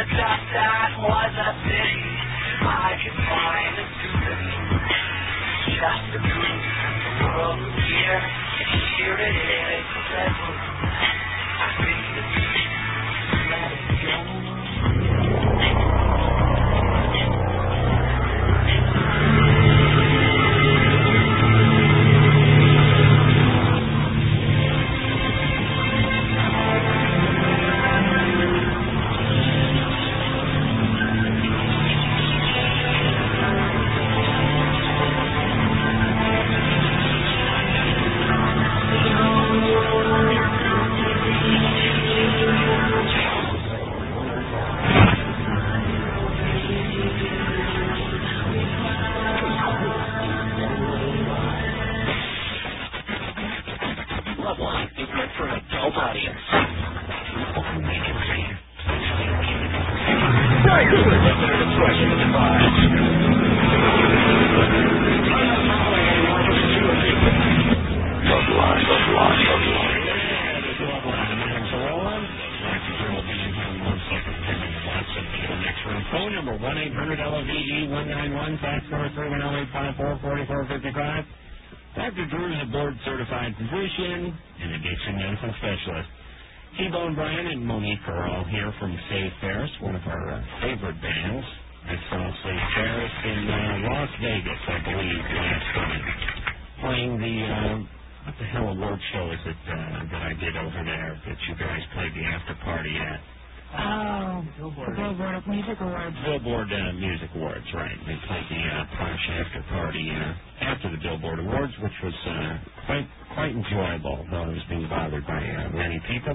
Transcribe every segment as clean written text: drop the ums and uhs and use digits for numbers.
just that was a city. I could find a symphony just to prove the world was here. And here it is, present. I think the beat, let it go. Dr. Drew is a board-certified physician and addiction medicine specialist. T-Bone Bryant and Monique are all here from Save Ferris, one of our favorite bands. I saw Save Ferris in Las Vegas, I believe, last time, playing the, what the hell award show is it that I did over there that you guys played the after party at? Oh, Billboard Music Awards. Billboard Music Awards, right. They played the Posh after party after the Billboard Awards, which was quite enjoyable, though I was being bothered by many people.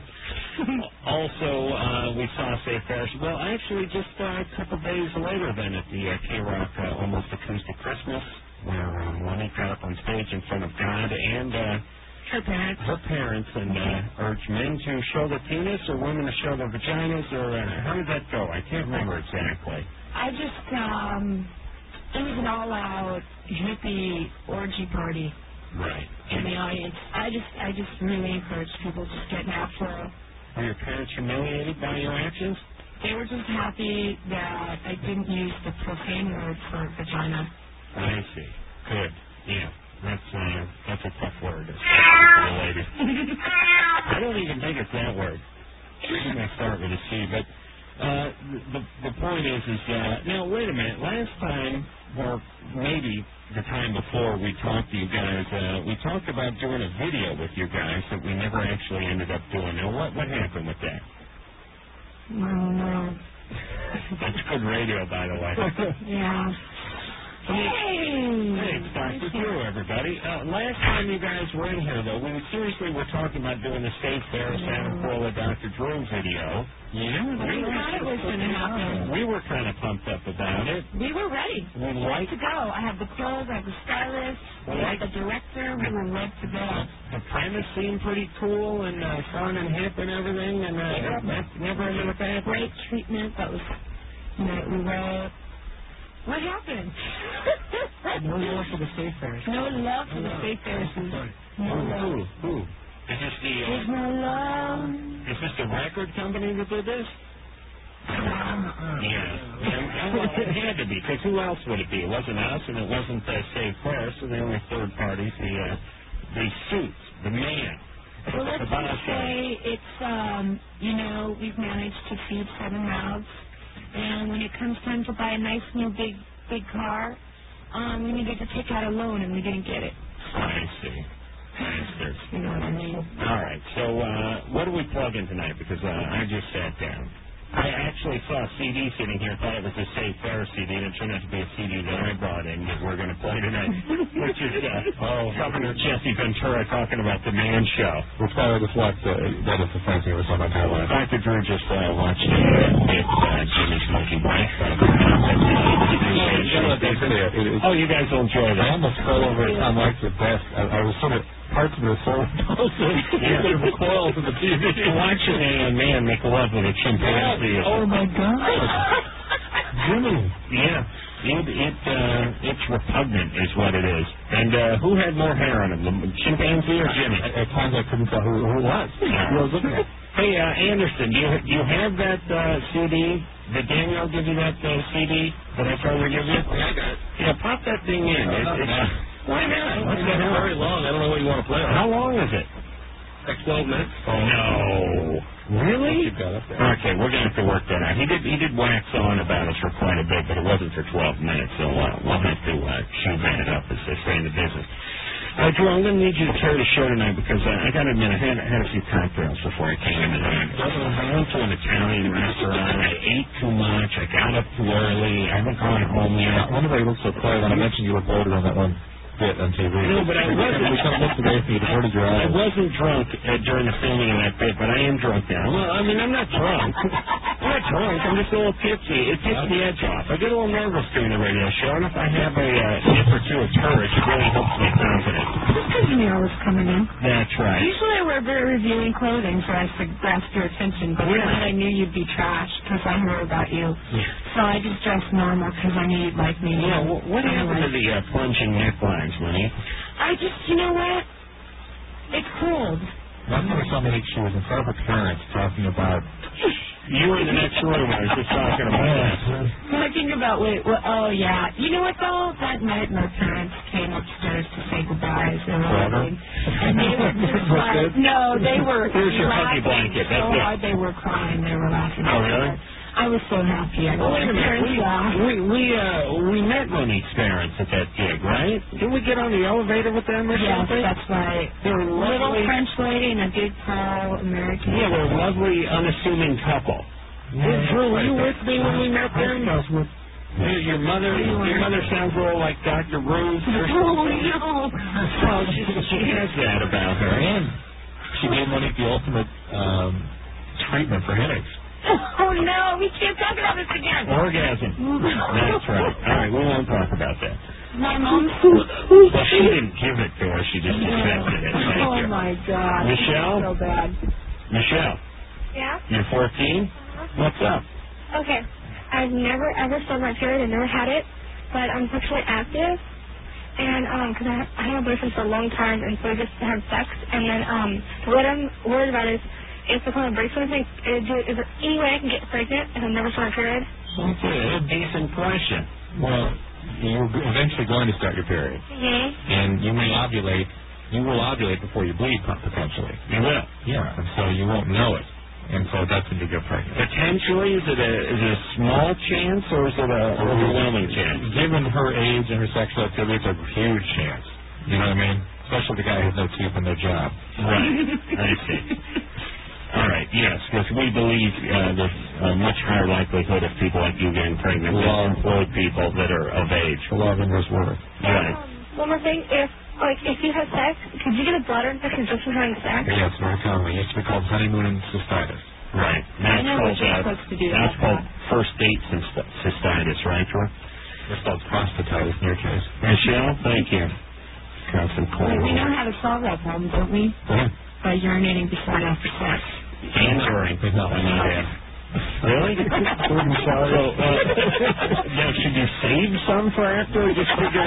Also, we saw Save Ferris. Well, actually, just a couple days later than at the K-Rock Almost Acoustic Christmas, where Monique got up on stage in front of God and her parents, and urged men to show their penis or women to show their vaginas, or how did that go? I can't remember exactly. I just, it was an all-out hippie orgy party. Right. In the audience. I just really encouraged people to get natural. Were your parents humiliated by your actions? They were just happy that I didn't use the profane word for vagina. I see. Good. Yeah. That's a tough word, for the ladies. I don't even think it's that word. I'm going to start with a C, but the point is now, wait a minute. Last time, or maybe the time before we talked to you guys, we talked about doing a video with you guys that we never actually ended up doing. Now, what happened with that? No. That's good radio, by the way. Yeah. Hey, it's Dr. Drew, everybody. Last time you guys were in here, though, we seriously were talking about doing the Save Ferris Adam Carolla Dr. Drew video. Yeah, we thought it was going to happen. We were kind of pumped up about it. We were ready. We were ready to go. I have the clothes, I have the stylist, we had the director, we were ready to go. The premise seemed pretty cool and fun and hip and everything, and that never ended up happening. Great treatment. That was, we wrote. What happened? No love for the Save Ferris. No love for the Save Ferris. Who? Is this There's no love. Is this the record company that did this? Yeah. Well, it had to be, because who else would it be? It wasn't us, and it wasn't Save Ferris, so the only third parties, the suits, the man. Well, let's just say it's, we've managed to feed 7 mouths. And when it comes time to buy a nice new big car, we needed to take out a loan, and we didn't get it. I see. You know what I mean? All right. So what do we plug in tonight? Because I just sat down. I actually saw a CD sitting here. Thought it was a Save Ferris CD, and it turned out to be a CD that I brought in that we're going to play tonight, which is Governor Jesse Ventura talking about the Man Show. We'll try to deflect that it's the same thing with something like that. Dr. Drew just watched Jimmy's Monkey Wife. You guys will enjoy that. I almost fell over at Tom Mike's desk. I was sort of parts of it so there were coils in the TV. Watching a man make love with a chimpanzee. Oh my God, Jimmy. Yeah, it's repugnant, is what it is. And who had more hair on him, the chimpanzee or Jimmy? At times I couldn't tell who it was. Who I was looking at. Hey, Anderson, do you have that CD? Did Daniel give you that CD that I told her to give you? Yeah, I got it. Yeah, pop that thing in. Why not? What's the hell? Very long. I don't know what you want to play on. How long is it? Like 12 minutes. Oh, no. Really? You got it there. Okay, we're going to have to work that out. He did wax on about us for quite a bit, but it wasn't for 12 minutes, so we'll have to shoehorn it up, as they say in the business. Drew, I'm going to need you to carry the show tonight because I got to admit, I had a few cocktails before I came in. I went to an Italian restaurant. I ate too much. I got up too early. I haven't gone home yet. I wonder why you look so quiet when I mentioned you were voted on that one bit on TV. No, but I wasn't. We kind of looked away from you, diverted your I eyes. wasn't drunk during the filming of that bit, but I am drunk now. Well, I mean, I'm not drunk. I'm not drunk. I'm just a little tipsy. It takes the edge off. I get a little nervous during the radio show, and if I have a sip or two of courage, it really helps me confident. Because you knew I was coming in. That's right. Usually I wear very revealing clothing so as to grasp your attention, but tonight I knew you'd be trash because I heard about you. So I just dressed normal because I knew you'd like me. Yeah, what happened to the plunging necklines, Winnie? I just, you know what? It's cold. Last time I saw Monique, she was in front of her parents talking about... You were in the next room. I was just talking about that. Talking about, oh, yeah. You know what, though? That night my parents came upstairs to say goodbyes. And they were just like, no, they were Here's your laughing huggy blanket. so hard they were crying. They were laughing. Oh, really? I was so happy. I Wait a minute. We met Monique's parents at that gig, right? Didn't we get on the elevator with them or something? Yes, that's right. They were Little lovely. French lady and a big, tall American. Yeah, they're a lovely, unassuming couple. Drew, were you with me when we met them? Your mother sounds a little like Dr. Rose or something. Oh, no. Well, she has that about her. And she gave Monique the ultimate treatment for headaches. Oh, no, we can't talk about this again. Orgasm. That's right. All right, we won't talk about that. My mom... Well, she didn't give it to her. She just accepted it. Thank Oh, you. my God. Michelle? So bad. Michelle, Yeah? you're 14? What's up? Okay. I've never ever started my period. I've never had it, but I'm sexually active. And, because I had a boyfriend for a long time, and so I just had sex. And then, what I'm worried about is, if the kind of breaks something, is there any way I can get pregnant if I've never started my period? That's a decent question. Well, you're eventually going to start your period. Mm-hmm. And you may ovulate. You will ovulate before you bleed, potentially. You will. Yeah, and so you won't know it. And so that's when you get pregnant. Potentially, is it a small chance or is it an overwhelming chance? Given her age and her sexual activity, it's a huge chance. You know what I mean? Especially the guy who has no teeth and no job. Right. I see. All right, yes, because we believe there's a much higher likelihood of people like you getting pregnant than employed people that are of age. The law of inverse worth. Right. One more thing, if you have sex, could you get a bladder infection just from having sex? Yes, very commonly. It used to be called honeymoon cystitis. Right. I know what you're supposed to do. That's called first date cystitis, right, Troy? It's called prostatitis in your case. Michelle, thank you. Got some cold. We know how to solve that problem, don't we? By urinating before and after sex. Answering. No. Really? Now, should you save some for after or just figure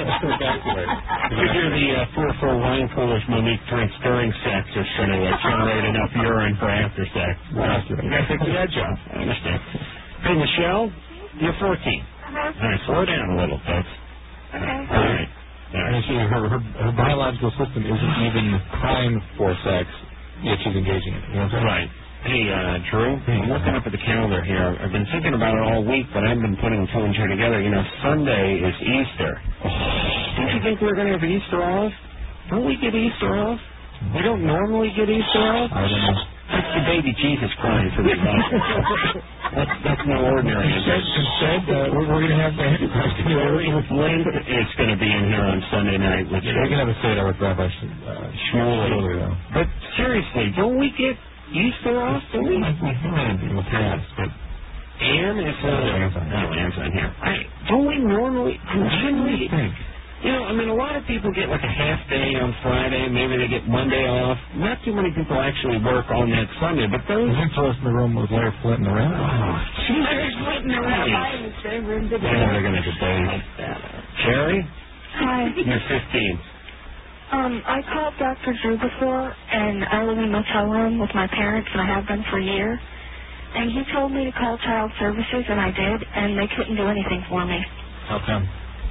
the 4 wine coolers Monique drinks during sex is going to generate enough urine for after sex? You got to take the edge off. I understand. Hey, Michelle, you're 14. Uh-huh. All right, slow down a little, folks. Okay. All right. And she, her biological system isn't even primed for sex, yet she's engaging in it. You know what I'm saying? Right. Hey, Drew, I'm looking up at the calendar here. I've been thinking about it all week, but I haven't been putting two and two together. You know, Sunday is Easter. Don't you think we're going to have Easter off? Don't we get Easter off? We don't normally get Easter off? I don't know. That's the baby Jesus crying for the That's no ordinary. Instead, we're going to have the Antichrist. Lent is going to be in here on Sunday night. We're going to have a Seder with Rabbi Shmuel. But seriously, don't we get Easter off? Don't we? We had in the past, but Ann is Ann's on here. Don't we normally? Generally, you know, I mean, a lot of people get like a half day on Friday. Maybe they get Monday off. Not too many people actually work on that Sunday, but those. You throw us in the room with Larry Flint and the Rabbi. Larry Flint and the Rabbi in the same room together. Yeah, they're going to debate. Jerry, Hi. you're 15. I called Dr. Drew before, and I live in a motel room with my parents, and I have been for a year. And he told me to call Child Services, and I did, and they couldn't do anything for me. How come?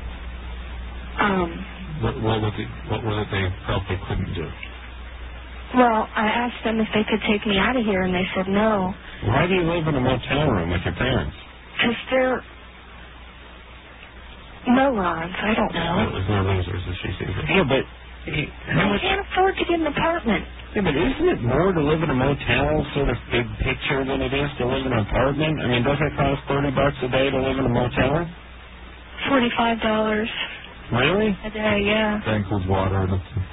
What was it they felt they couldn't do? Well, I asked them if they could take me out of here, and they said no. Why do you live in a motel room with your parents? Because they're morons. I don't know. They're losers, as she sees it. Yeah, but I can't afford to get an apartment. Yeah, but isn't it more to live in a motel, sort of big picture, than it is to live in an apartment? I mean, doesn't it cost $30 a day to live in a motel? $45. Really? A day, yeah. That includes water.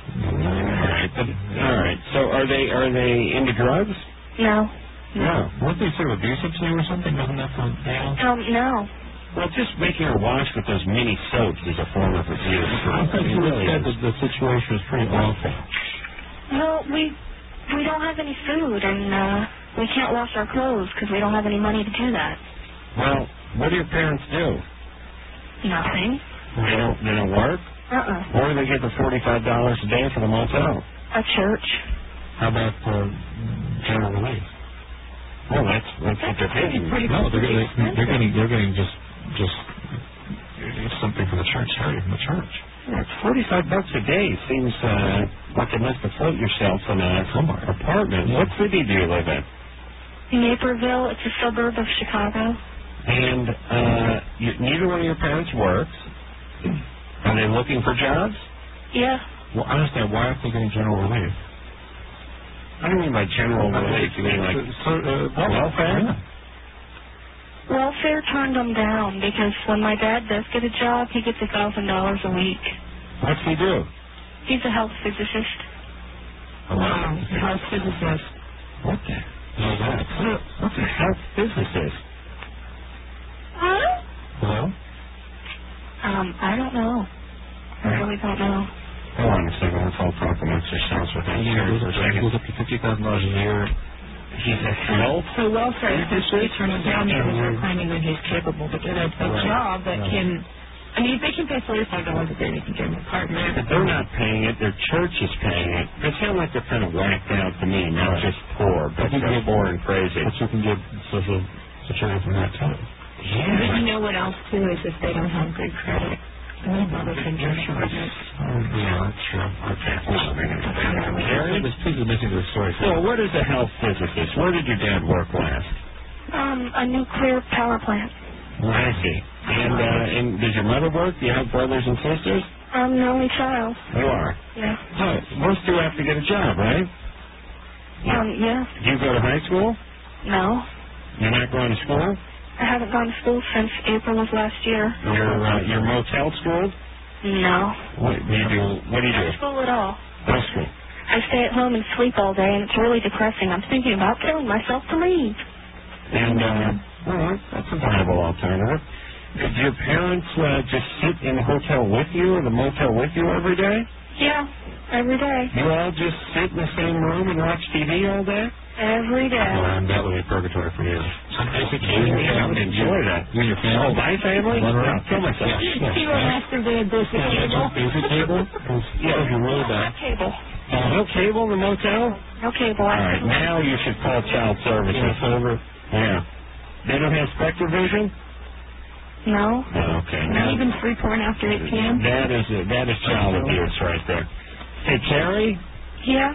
All right. So are they into drugs? No. No. Weren't they sort of abusive to you or something? Wasn't that for bail? No. Well, just making her wash with those mini soaps is a form of abuse. I thought you said that the situation was pretty awful. No, we don't have any food, and we can't wash our clothes because we don't have any money to do that. Well, what do your parents do? Nothing. They don't work? Where do they get the $45 a day for the motel? A church. How about general relief? Well, that's what they're paying. No, they're getting just something from the church, charity from the church. Yeah, $45 a day seems like enough to float yourself in a apartment. What city do you live in? Naperville. It's a suburb of Chicago. And neither one of your parents works. Are they looking for jobs? Yeah. Well, I understand. Why aren't they getting general relief? I don't mean by general relief. You mean like welfare? Welfare turned them down because when my dad does get a job, he gets $1,000 a week. What's he do? He's a health physicist. Wow, he's a health physicist. What the hell is that? What's a health physicist? Hello? I don't know. I really don't know. Hold on a second. Let's all talk amongst ourselves with that. He goes up to $50,000 a year. He's a health. So welfare essentially turning down because they're finding that he's capable to get a job that can. I mean, if they can pay $45 a day, they can get an apartment. But they're not paying it. Their church is paying it. They sound like they're kind of whacked out to me, not just poor, but they're poor and crazy. But you can get social security from that too. Yeah. But you know what else too is if they don't have good credit. Mother can just short it. Yeah, that's true. Okay. Gary, this piece is missing the story. So, what is a health physicist? Where did your dad work last? A nuclear power plant. I see. And does your mother work? Do you have brothers and sisters? I'm the only child. You are? Yeah. Oh, most two have to get a job, right? Yeah. Do you go to high school? No. You're not going to school? I haven't gone to school since April of last year. You're motel schooled? No. What do you do? Not school at all. No school. I stay at home and sleep all day, and it's really depressing. I'm thinking about killing myself to leave. And, well, that's a viable alternative. Did your parents just sit in the hotel with you or the motel with you every day? Yeah, every day. You all just sit in the same room and watch TV all day? Every day. Well, that would be purgatory for you. Occasionally, I would enjoy that. You and your family? Oh, my family? No, kill myself. See what after they had basic cable? Basic cable? Yeah, you're really bad. Cable. No cable in the motel? No cable. All right, now you should call Child Services. Yeah. They don't have Spectravision? No. Okay. Not even free porn after 8 p.m.? That is child abuse right there. Hey, Carrie? Yeah?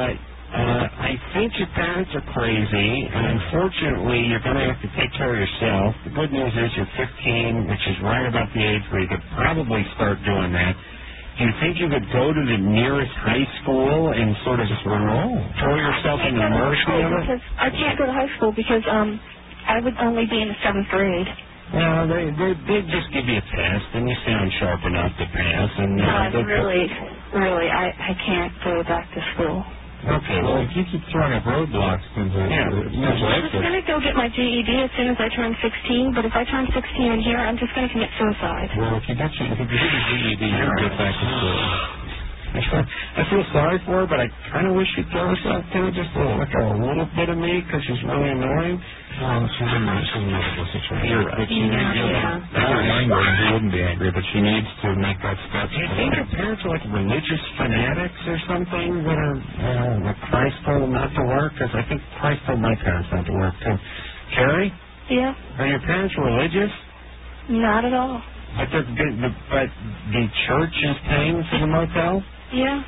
I think your parents are crazy, and unfortunately, you're going to have to take care of yourself. The good news is you're 15, which is right about the age where you could probably start doing that. Do you think you could go to the nearest high school and sort of just throw yourself in the mercy of it? I can't go to high school because I would only be in the 7th grade. Well, they just give you a test, and you sound sharp enough to pass. And really, I can't go back to school. Okay, well, if you keep throwing up roadblocks into I'm just going to go get my GED as soon as I turn 16, but if I turn 16 in here, I'm just going to commit suicide. Well, if you get your GED, you can get back to school. I feel sorry for her, but I kind of wish she'd throw herself to just a little bit of me because she's really annoying. Well, she's in a miserable situation. You're right. She angry, he wouldn't be angry, but she needs to make that step. Do you think her parents are like religious fanatics or something that are, that Christ told them not to work? Because I think Christ told my parents not to work too. Carrie? Yeah. Are your parents religious? Not at all. But the church is paying for the motel? Yeah.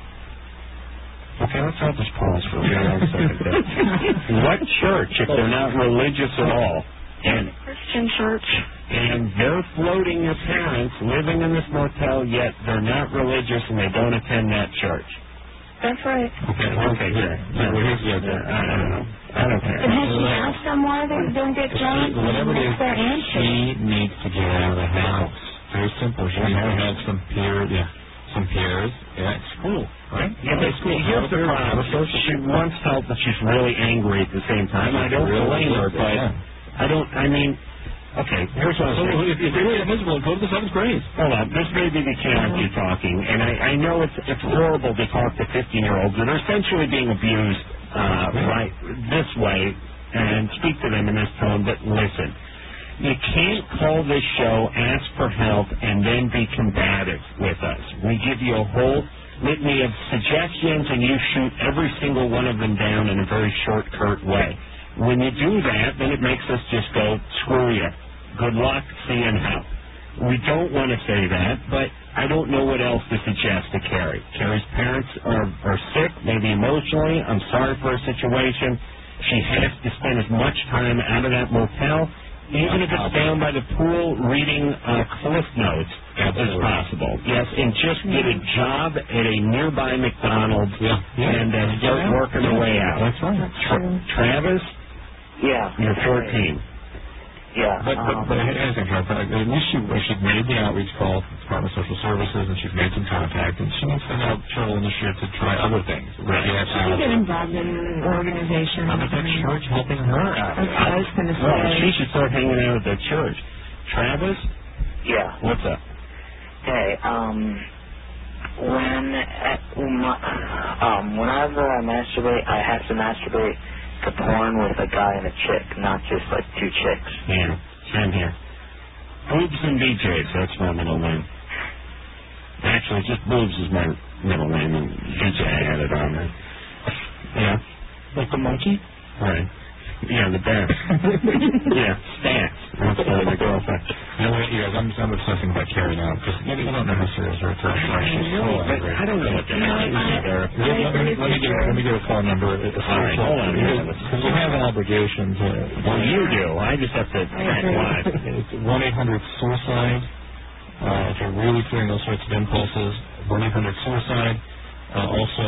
Okay, let's have this pause for a real second there. What church, if they're not religious at all? And Christian church. And they're floating your parents living in this motel, yet they're not religious and they don't attend that church. That's right. Okay, here. I don't know. I don't care. But has she asked them why they don't get jobs? Whatever it is, What's their answer? she needs to get out of the house. Very simple. She needs to have some peers. Yeah, it's school, right? Yeah, but here's the problem. She wants help, but she's really angry at the same time. I don't blame her, but okay, here's what I'm saying. If you're really miserable, go to the 7th grade. Hold on. This may be the Kennedy talking, and I know it's horrible to talk to 15-year-olds that are essentially being abused right this way and speak to them in this tone, but listen. You can't call this show, ask for help, and then be combative with us. We give you a whole litany of suggestions, and you shoot every single one of them down in a very short, curt way. When you do that, then it makes us just go, screw you. Good luck, see you and help. We don't want to say that, but I don't know what else to suggest to Carrie. Carrie's parents are sick, maybe emotionally. I'm sorry for her situation. She has to spend as much time out of that motel, even if it's down by the pool reading Cliff Notes as possible. Yes, and just get a job at a nearby McDonald's and start working her way out. That's right. Travis? Yeah. You're 14. Yeah. But at least she made the outreach call to the Department of Social Services, and she's made some contact, and she needs to have trouble initiative to try other things. Right. She can get involved in organizations. But the church helping her out. That's what I was going to say. Well, she should start hanging out at the church. Travis? Yeah. What's up? Hey, whenever I masturbate, I have to masturbate to porn with a guy and a chick, not just like two chicks. Yeah, same here. Boobs and BJs, that's my middle name. Actually, just Boobs is my middle name, and BJ I added on there. Yeah. Like the monkey? Right. Yeah, the bear. Yeah, Stats. That's my girlfriend. You know what, you guys, I'm obsessing about Carrie now, because maybe you don't know how serious her attack is. She's so angry. I don't know what the hell is there. Let me give a phone number. All right, hold on. Because we have an obligation to... Well, you do. I just have to track live. It's 1-800-SUICIDE. If you're really feeling those sorts of impulses, 1-800-SUICIDE. Also,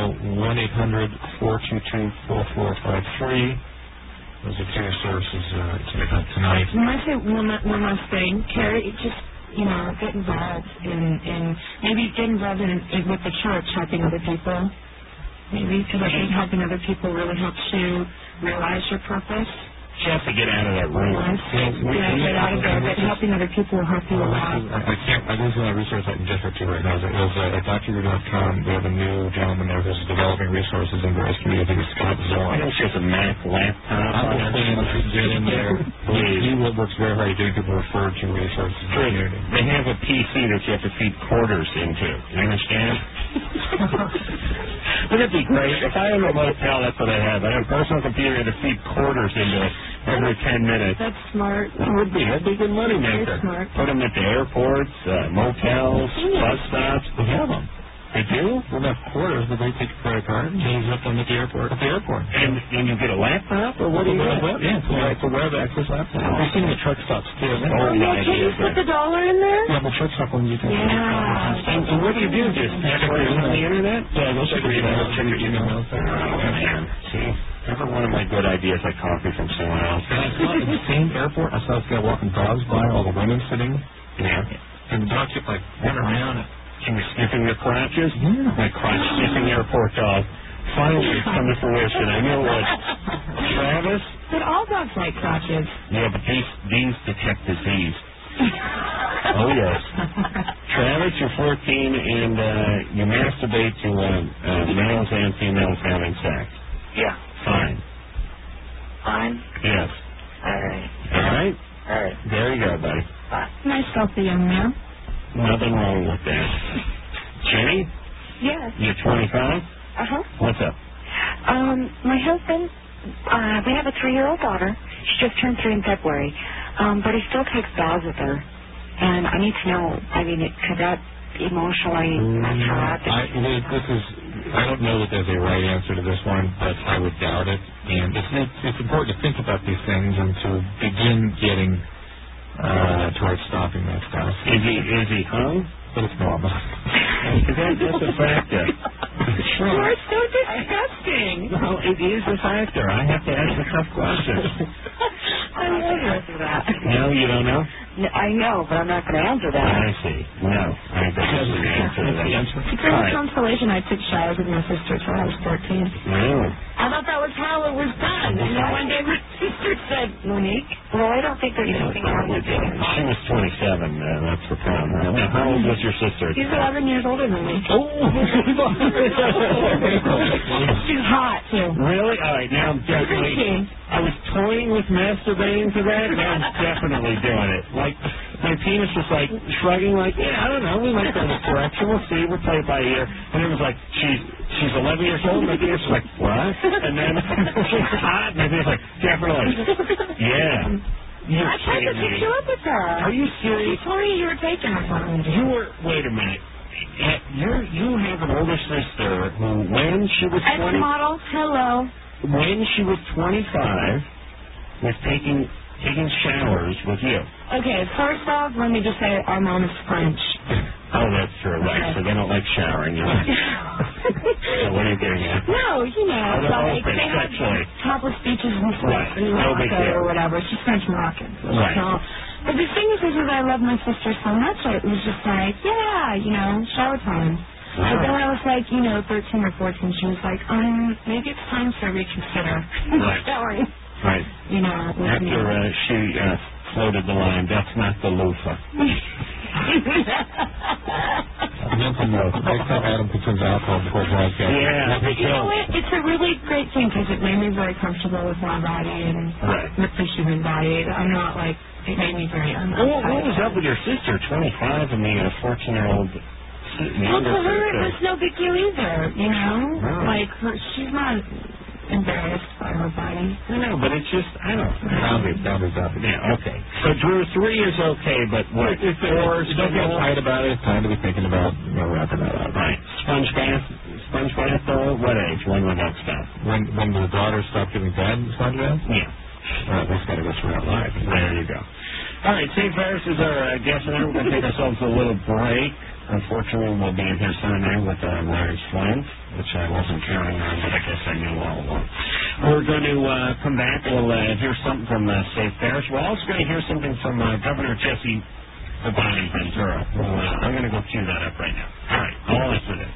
1-800-422-4453. Those are two services tonight. I might say one last thing. Carrie, just, get involved in maybe get involved with the church, helping other people. Maybe, because I think helping other people really helps you realize your purpose. She has to get out of that room. Get out of there, but helping other people will help you a lot. I do some research I can get her to right now. At DrU.com, we have a new gentleman there who's developing resources in various communities, Scott Zorn. I know she has a Mac laptop. I'm just saying, if you can get in there, he works very hard getting people referred to resources in the community. They have a PC that you have to feed quarters into. You understand? Wouldn't it be great? If I own a motel, that's what I have. I have a personal computer to feed quarters into it every 10 minutes. That's smart. It would be. That'd be a good money maker. Smart. Put them at the airports, motels, bus stops. We have them. They do? We'll have quarters, but they take a credit card and use up them at the airport. And you get a laptop, or what do you get? Yeah, it's a web access laptop. We've seen the truck stops too. Can you put the dollar in there? Yeah, the truck stop one you can. Yeah. And what do you do? Just check it on the internet? Yeah, they'll check your email. See? Every one of my good ideas I copy from someone else. And I saw at the same airport, I saw this guy walking dogs by, all the women sitting. Yeah. And the dog kept running around. She was sniffing their crotches? Yeah. My crotch sniffing airport dog. Finally, it's come to fruition. I knew it. Travis? But all dogs like crotches. Yeah, but these detect disease. Oh, yes. Travis, you're 14, and you masturbate to males and females having sex. Yeah. Fine. Fine? Yes. All right. All right? All right. There you go, buddy. Bye. Nice healthy young man. Nothing wrong with that. Jenny, Yes. you're 25? Uh-huh. What's up? My husband, we have a 3-year-old daughter. She just turned 3 in February. But he still takes baths with her. And I need to know, I mean, could that emotionally mess her up? I don't know that there's a right answer to this one, but I would doubt it. And it's important to think about these things and to begin getting towards stopping that stuff. Is he hung? But it's normal. That's a factor. You're so disgusting. No, it is a factor. I have to ask the tough questions. I love answer that. No, you don't know? No, I know, but I'm not going to answer that. I see. No, I think that's the answer to that. To great consolation, I took showers with my sister till I was 14. Really? I thought that was how it was done. And then one day my sister said, Monique, Well, I don't think there's anything wrong with it. She was 27. That's the problem. Now, how old was your sister? she's 11 years older than me. Oh! She's hot, too. Really? All right, now I'm definitely... I was toying with masturbating to that, and I'm definitely doing it. Like, my penis was like shrugging, like, yeah, I don't know, we might go this direction, we'll see, we'll play it by ear. And it was like, she's 11 years old, my penis was like, what? And then she's hot, and my penis was like, definitely. Yeah. You're I tried to kidding pick me. you up with her. Are you serious? She told me you were taking her from me. You were, wait a minute. You have an older sister who, when she was 20... Ex-model, hello. When she was 25, was taking showers with you. Okay, first off, let me just say our mom is French. Oh, that's true, right. So they don't like showering. So what are you getting at? No, you know, like open, they have sexually. topless beaches and stuff Right. in No big Morocco deal. or whatever. She's French Moroccan. Right. So, but the thing is I love my sister so much. It was just like, yeah, you know, shower time. Wow. But then I was like, 13 or 14, she was like, maybe it's time to reconsider Right. showering. Right. You know, with After me. she floated the line, that's not the loofah. Mental note. Next time Adam consumes alcohol before broadcast. Yeah. But you know what? It's a really great thing because it made me very comfortable with my body and Right. with the human body. I'm not like, it made me very What was up with your sister, 25, and the 14-year-old Well, younger to her, it sister? was no big deal either, you know? Wow. Like, she's not embarrassed by her body. I know, but it's just, I don't know. Boundaries up. Yeah, okay. So, Drew, 3 is okay, but what? If don't get tight about it, it's time to be thinking about wrapping that up. Right. Sponge bath, though? What age? When would that stop? When the daughter stopped giving dad sponge baths? Yeah. That's got to go through our life. There you go. All right, St. Ferris is our guest tonight. We're going to take ourselves a little break. Unfortunately, we'll be in here Sunday with Larry's Flint, which I wasn't counting on, but I guess I knew all along. We're going to come back. We'll hear something from St. Ferris. We're also going to hear something from Governor Jesse Obani Ventura. I'm going to go cue that up right now. All right, all after this.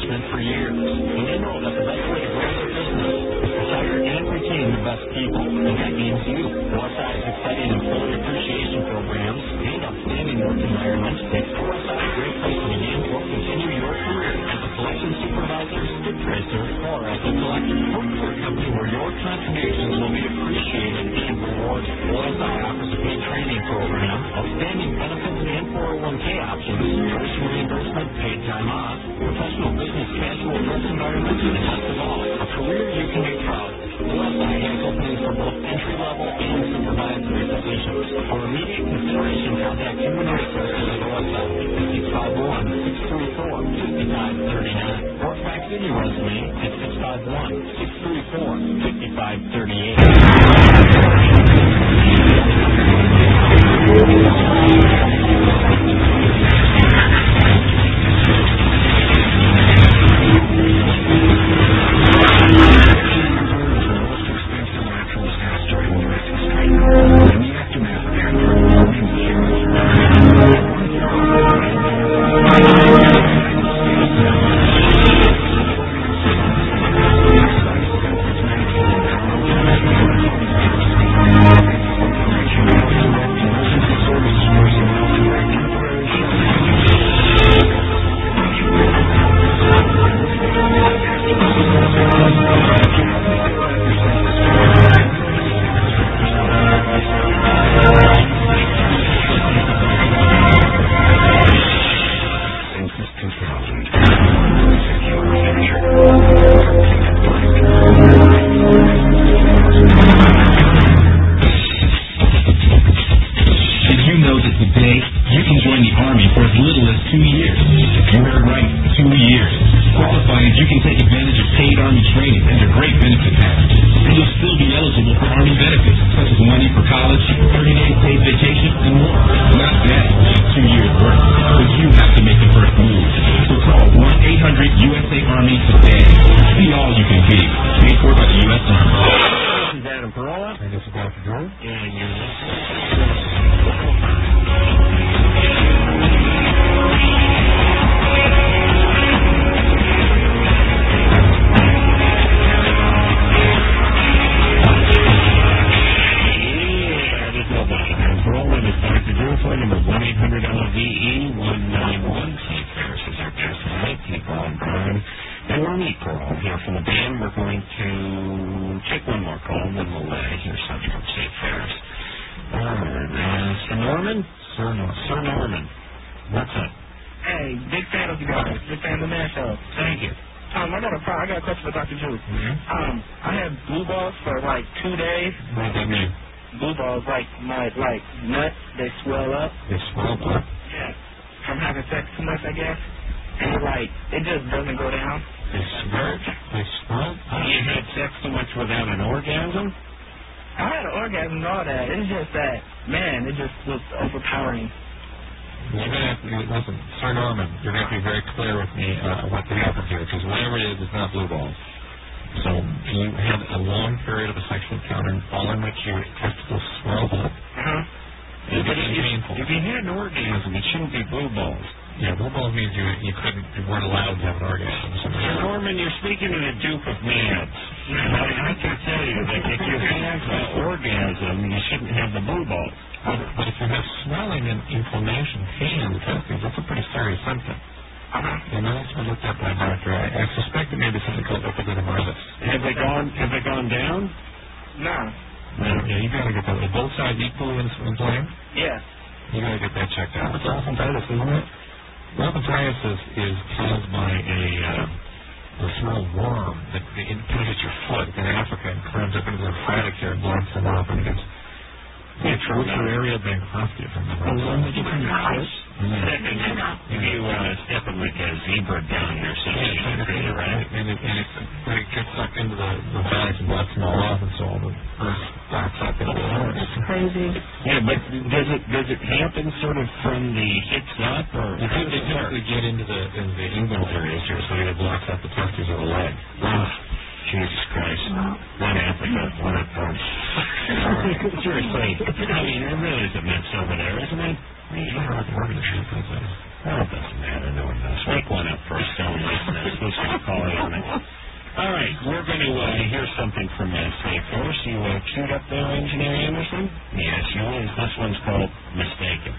management for years. And they know that the best way to grow their business is to hire and retain the best people. And that means you. OSI's exciting employee appreciation programs and outstanding work environments makes OSI a great place to begin or continue your career as a collection supervisor, stick tracer, or as a collector. Work for a company where your contributions will be appreciated and rewarded. OSI offers a paid training program, outstanding benefits and 401k options, tuition reimbursement, paid time off, professional business casual work environment, and best of all, a career you can be proud of. OSI has openings for both entry-level and supervisory positions. For immediate consideration, contact Human Resources at OSI at 651-634-5539 or fax in your resume at Army today. Be all you can be. Paid for by the U.S. Army. This is Adam Perola. And this is Dr. Joe. And you're call in on it. All right, we're going to hear something from Safe Force. You queued up there, Engineer Anderson? Yes, you is. This one's called Mistaken.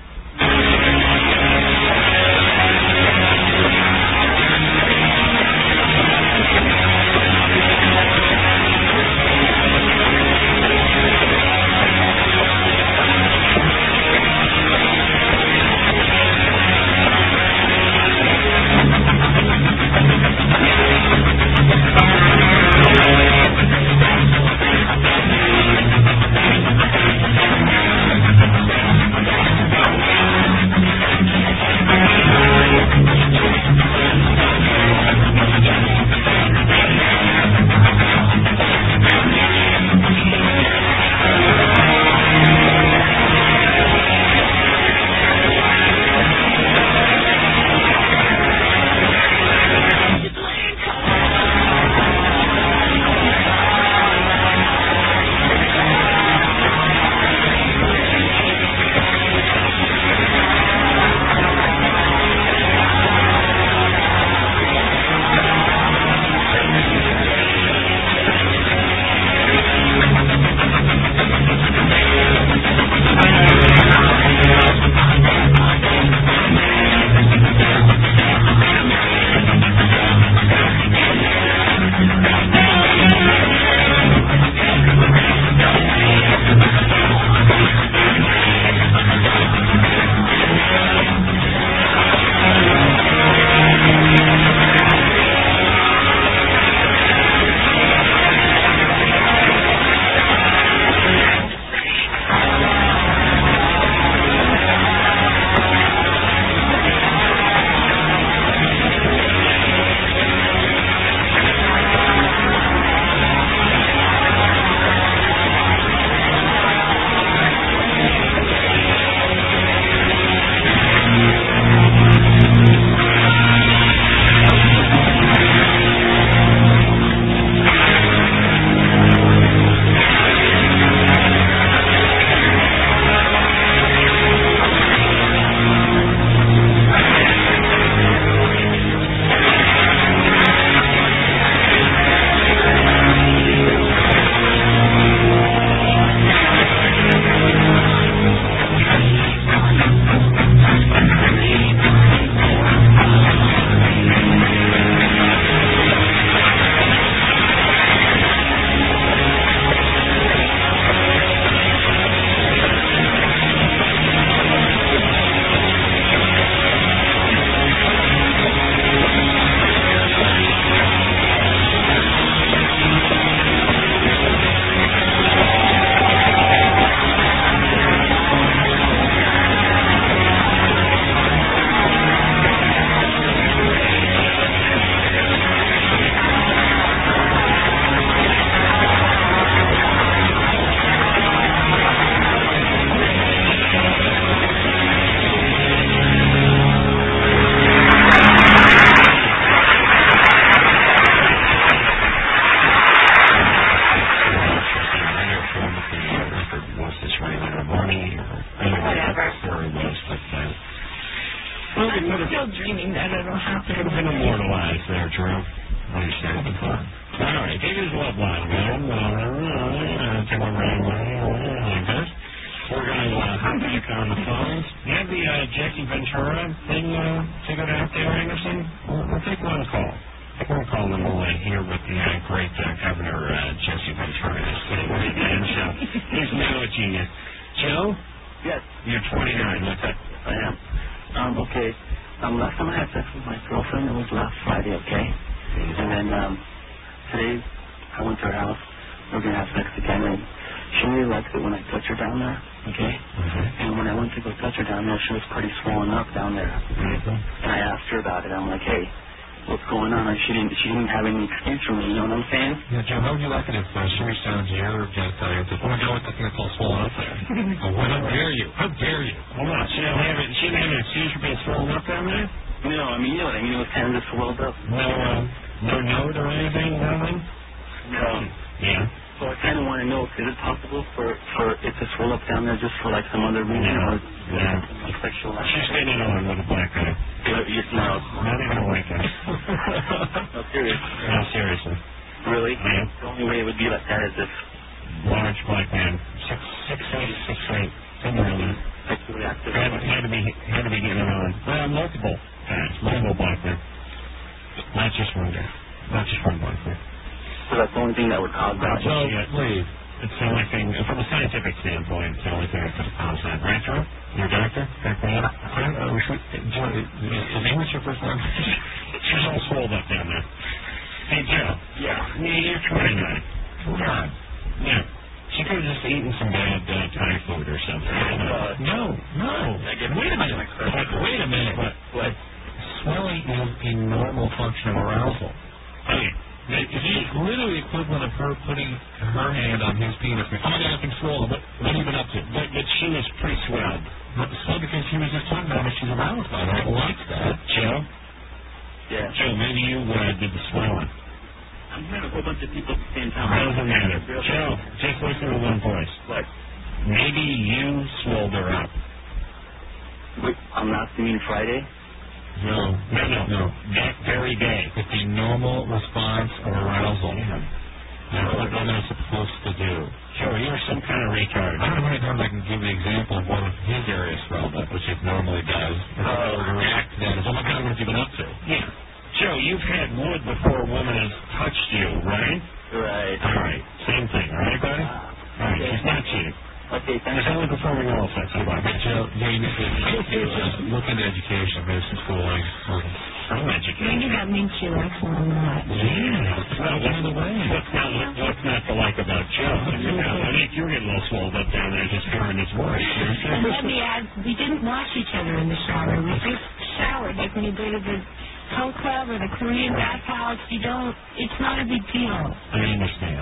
the way it would be like that is if... Large black man. 6'8", somewhere in there. Sexually active. Had to be getting it on. Well, multiple guys. Multiple black men. Not just one guy. Not just one black man. So that's the only thing that would cause that. So, please. It's the only thing, from a scientific standpoint, it's the only thing that could cause that. Right, Joe? Your doctor? Dr. Joe, is English your first language? She's all swelled up down there. Hey, Joe. Yeah. You're 29. God. Yeah. She could have just eaten some bad Thai food or something. No. Wait a minute. But swelling is a normal function of arousal. Okay. It's literally equivalent of her putting her hand on his penis. Oh, my God, I've been swollen. What have you been up to? But she was pretty swelled. So because she was just talking about it, she's aroused by it. Likes that. Joe? Yeah. Joe, maybe you did the swelling. I'm hearing a whole bunch of people at the same time. Doesn't matter. Joe, just listen to one voice. What? Maybe you swelled her up. Wait, on last meeting Friday? No. That very day. It's the normal response of arousal. That's what women are supposed to do. Joe, you're some kind of retard. I don't know how many times I can give the example of one of his areas swelled up, which it normally does. And react to that as, oh my God, what have you been up to? Yeah. Joe, you've had wood before a woman has touched you, right? Right. All right. Same thing, all right, buddy? All right, she's not cheating. Okay, thanks. There's only performing oral sex. Joe, you need to look into education, maybe some schooling. Some education. Maybe that means she likes him a lot. Yeah. Well, one of the ways. What's not to like about Joe? I think you're getting a little swelled up down there just hearing his voice. And let me add, we didn't wash each other in the shower. We just showered. Like when you go to the Toe Club or the Korean bathhouse, it's not a big deal. I understand.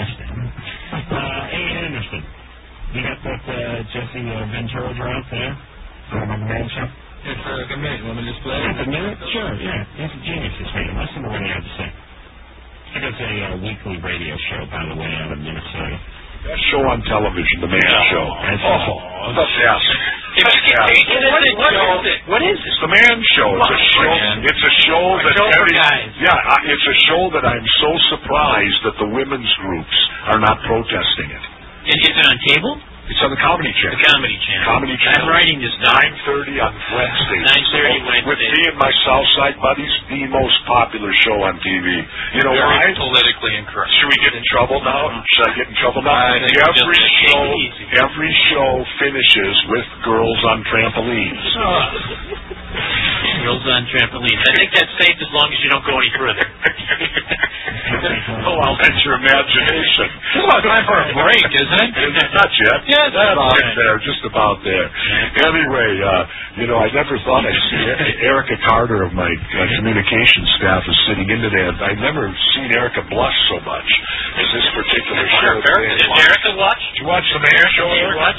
Hey, Anderson. You got that Jesse Ventura drop there? From the mansion? It's a minute. Want me to just play it? A minute? Sure, yeah. He's a genius, this man. Listen to what he had to say. He does a weekly radio show, by the way, out of Minnesota. That show on television, The Man Show. Yes. What is it? The Man Show. It's a show that it's a show that I'm so surprised that the women's groups are not protesting it. Is it on cable? It's on the Comedy Channel. The Comedy Channel. I'm writing this down. 9:30 on Wednesday. 9:30 Wednesday. With me and my Southside buddies, the most popular show on TV. You know why? Very politically incorrect. Should we get in trouble now? Should I get in trouble now? Every show finishes with girls on trampolines. Girls on trampolines. I think that's safe as long as you don't go any further. Oh, I'll bet your imagination. Well, time for a break, isn't it? Not yet. Yeah, that's right. Just about there. Anyway, I never thought I'd see Erica Carter of my communications staff is sitting in today. I've never seen Erica blush so much as this particular show. Did Erica watch? Did you watch the Man Show, Erica?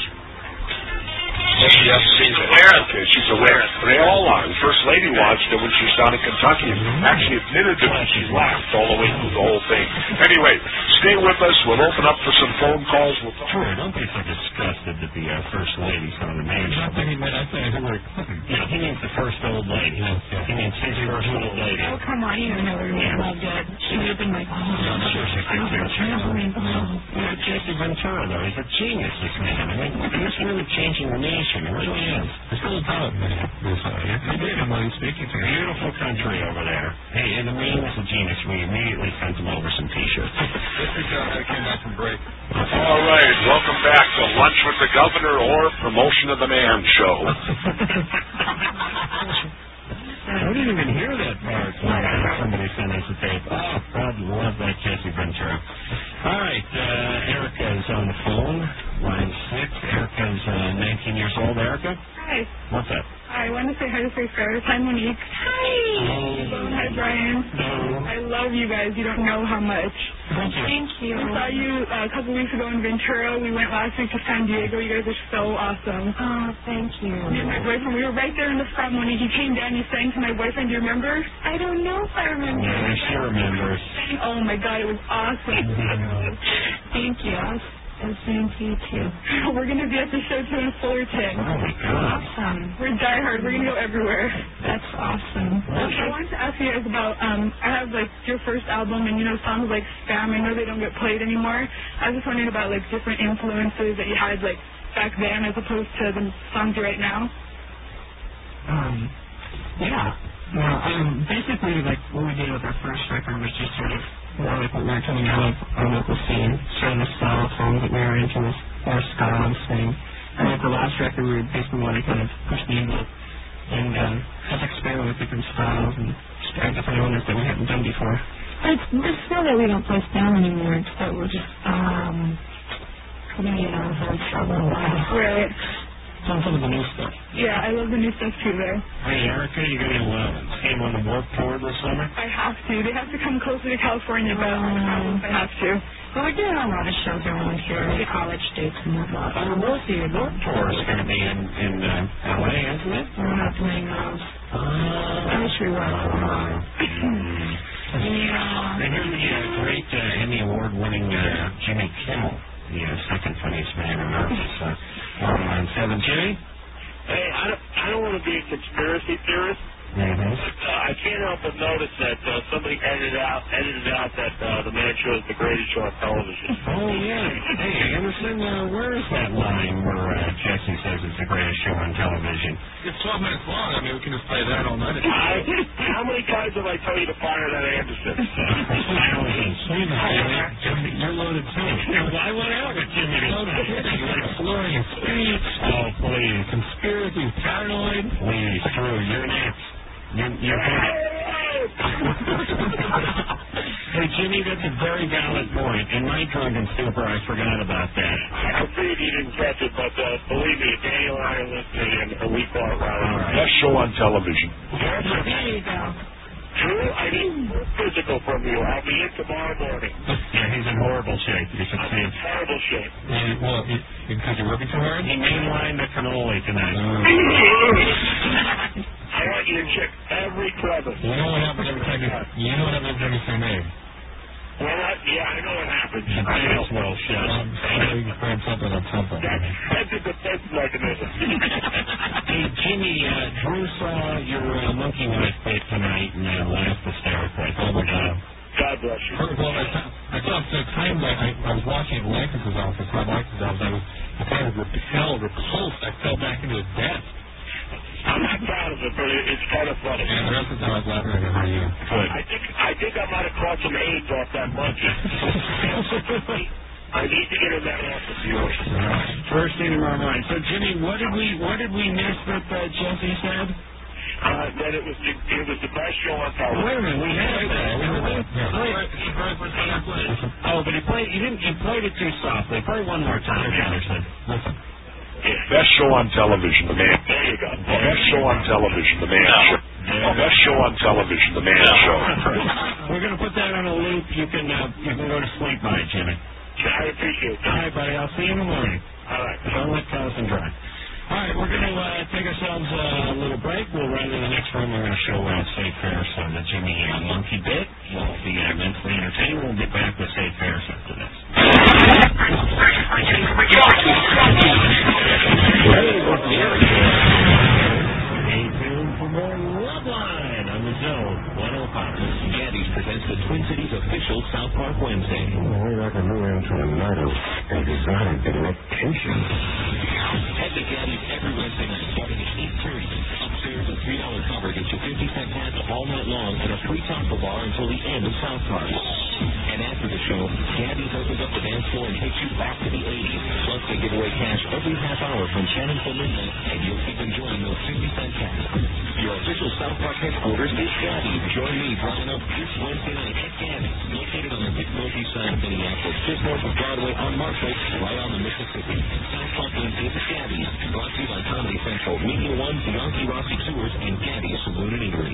Yes, she's aware of it. Okay, she's aware. They all are. The First Lady watched it when she was down in Kentucky and actually admitted to it. She laughed all the way through the whole thing. Anyway, stay with us. We'll open up for some phone calls. Don't be so disgusted that the First Lady's on the Man Show. He means the first old lady. He means his first old lady. Oh, come on. You don't know her name. Well, good. She would have been like, I'm sure she thinks they're trampoline. Jesse Ventura, though, he's a genius, this man. I mean, he's really changing the nation. It really is. It's really proud of me. He's speaking to beautiful country over there. Hey, and the man is a genius. We immediately sent him over some T-shirts. I came back from break. All right. Welcome back to Lunch with the Governor or Promotion of the Man Show. I didn't even hear that part. Somebody sent us a tape. Oh, God, love that Jesse Ventura. All right, Erica is on the phone, line 6. Erica's 19 years old. Erica? Hi. What's up? I want to say hi to Faith. Hi, Monique. Hi. Hi, Brian. Hello. I love you guys. You don't know how much. Thank you. I saw you a couple weeks ago in Ventura. We went last week to San Diego. You guys are so awesome. Oh, thank you. Me and my boyfriend, we were right there in the front. Monique, you came down, you sang to my boyfriend. Do you remember? I don't know if I remember. Yeah, she remembers. Oh, my God. It was awesome. Thank you. It was same to you, too. We're going to be at the show, too, in Fullerton. Oh, my God. Awesome. We're diehard. We're going to go everywhere. That's awesome. I wanted to ask you guys about, I have, like, your first album and, you know, songs like Spam. I know they don't get played anymore. I was just wondering about, like, different influences that you had, like, back then as opposed to the songs you write now. Yeah. Well, basically, like, what we did with our first record was just sort of, you know, like, we were coming out of our local scene, sort of the style of songs that we were into was more ska and swing. And with the last record, we basically wanted to kind of push the envelope and just experiment with different styles and just try different elements that we hadn't done before. It's still that we don't play Spam anymore. It's that we're just, putting it on hold for a little while. Right. Some of the new stuff. Yeah, I love the new stuff, too, there. Hey, Erica, you going to came on the Warp Tour this summer? I have to. They have to come closer to California, but I have to. Well, we're doing a lot of shows around here, college dates and whatnot. Well, the Warp Tour is going to be in L.A., isn't it? We're not doing those. I wish we were. Yeah. I hear the great Emmy Award-winning Jimmy Kimmel, the second funniest man on earth, is on line 7. Jimmy? Hey, I don't want to be a conspiracy theorist. Mm-hmm. I can't help but notice that somebody edited out that the Man Show is the greatest show on television. Oh, yeah. Hey, Anderson, where is that line where Jesse says it's the greatest show on television? It's 12 minutes long. I mean, we can just play that all night. How many times have I told you to fire that Anderson? You're loaded, too. I went out with Jimmy. You're like slurring his speech. Oh, please. Conspiracy, paranoid. Please, true. You're next. Hey, Jimmy, that's a very valid point. In my drunken stupor, I forgot about that. I figured you didn't catch it, but believe me, Daniel and I are listening, and we thought right. All right. Best show on television. There you go. True, I need physical from you. I'll be in tomorrow morning. Yeah, he's in horrible shape. You should see him. Horrible shape. Well, because you're working too hard? He mainlined the cannoli tonight. I want you to check every crevice. You know what happens every time you say name? Well, yeah, I know what happens. Jail's well shut. You can find something on something. That's a defense mechanism. Hey, Jimmy, Drew saw your monkey wife tape tonight and laughed hysterically. Oh, my God. God bless you. First of all, I thought at the time that I was watching at Lancaster's office, my Lancaster's office, I kind of repulsed. I fell back into his desk. I'm not proud of it, but it's kind of funny. And the rest of the time I was laughing at you. Good. I think I might have caught some AIDS off that monkey. I need to get in that office of yours. First thing tomorrow morning. So, Jimmy, what did we miss that Jesse said? That it was the best show on television. Wait a minute, we had that. Oh, but he played it too softly. Play one more time, Anderson. Listen. Best show on television, the Man. There you go. Best show on television, the Man Show. Best show on television, the Man Show. We're going to put that on a loop. You can go to sleep by it, Jimmy. I appreciate that. All right, buddy. I'll see you in the morning. All right. Don't let Carlson drive. All right, we're going to take ourselves a little break. We'll run to the next room. We're going to show State Ferris on the Jimmy Monkey bit. We'll be immensely entertained. We'll get back with State Ferris after this. Stay tuned for more Love Line on the Zone 105. Gaddy's presents the Twin Cities official South Park Wednesday. We're not going to move into a night of anxiety and tension. Head to Gaddy's every Wednesday night starting at 8:30. Upstairs, a $3 cover gets you 50-cent pass all night long and a free taco bar until the end of South Park. And after the show, Gaddy's opens up the dance floor and takes you back to the 80s. Plus, they give away cash every half hour from 10 until midnight, and you'll keep enjoying those 50-cent cash. Your official South Park headquarters is Gaddy's. Join me drawing up this Wednesday night at Gaddy's, located on the big northeast side of Minneapolis, just north of Broadway on Marshall, right on the Mississippi. South Park Wednesdays at Gaddy's, brought to you by Comedy Central, Media One, Bianchi Rossi Tours, and Gaddy's Saloon and Eatery.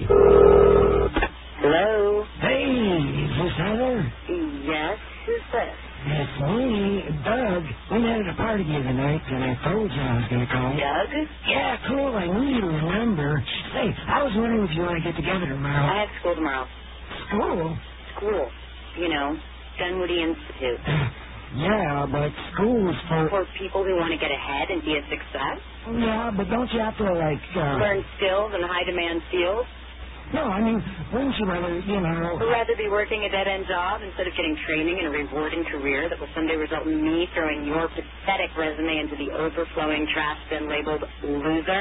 Hello? Hey, is this Heather? Yes, who's this? It's me, Doug. We met at a party the other night, and I told you I was going to call. Doug? Yeah, cool. I knew you remember. Hey, I was wondering if you want to get together tomorrow. I have school tomorrow. School? School. You know, Dunwoody Institute. Yeah, but school is For people who want to get ahead and be a success? Yeah, but don't you have to, like, Learn skills in high-demand fields? No, I mean, wouldn't you rather, Or rather be working a dead-end job instead of getting training in a rewarding career that will someday result in me throwing your pathetic resume into the overflowing trash bin labeled loser?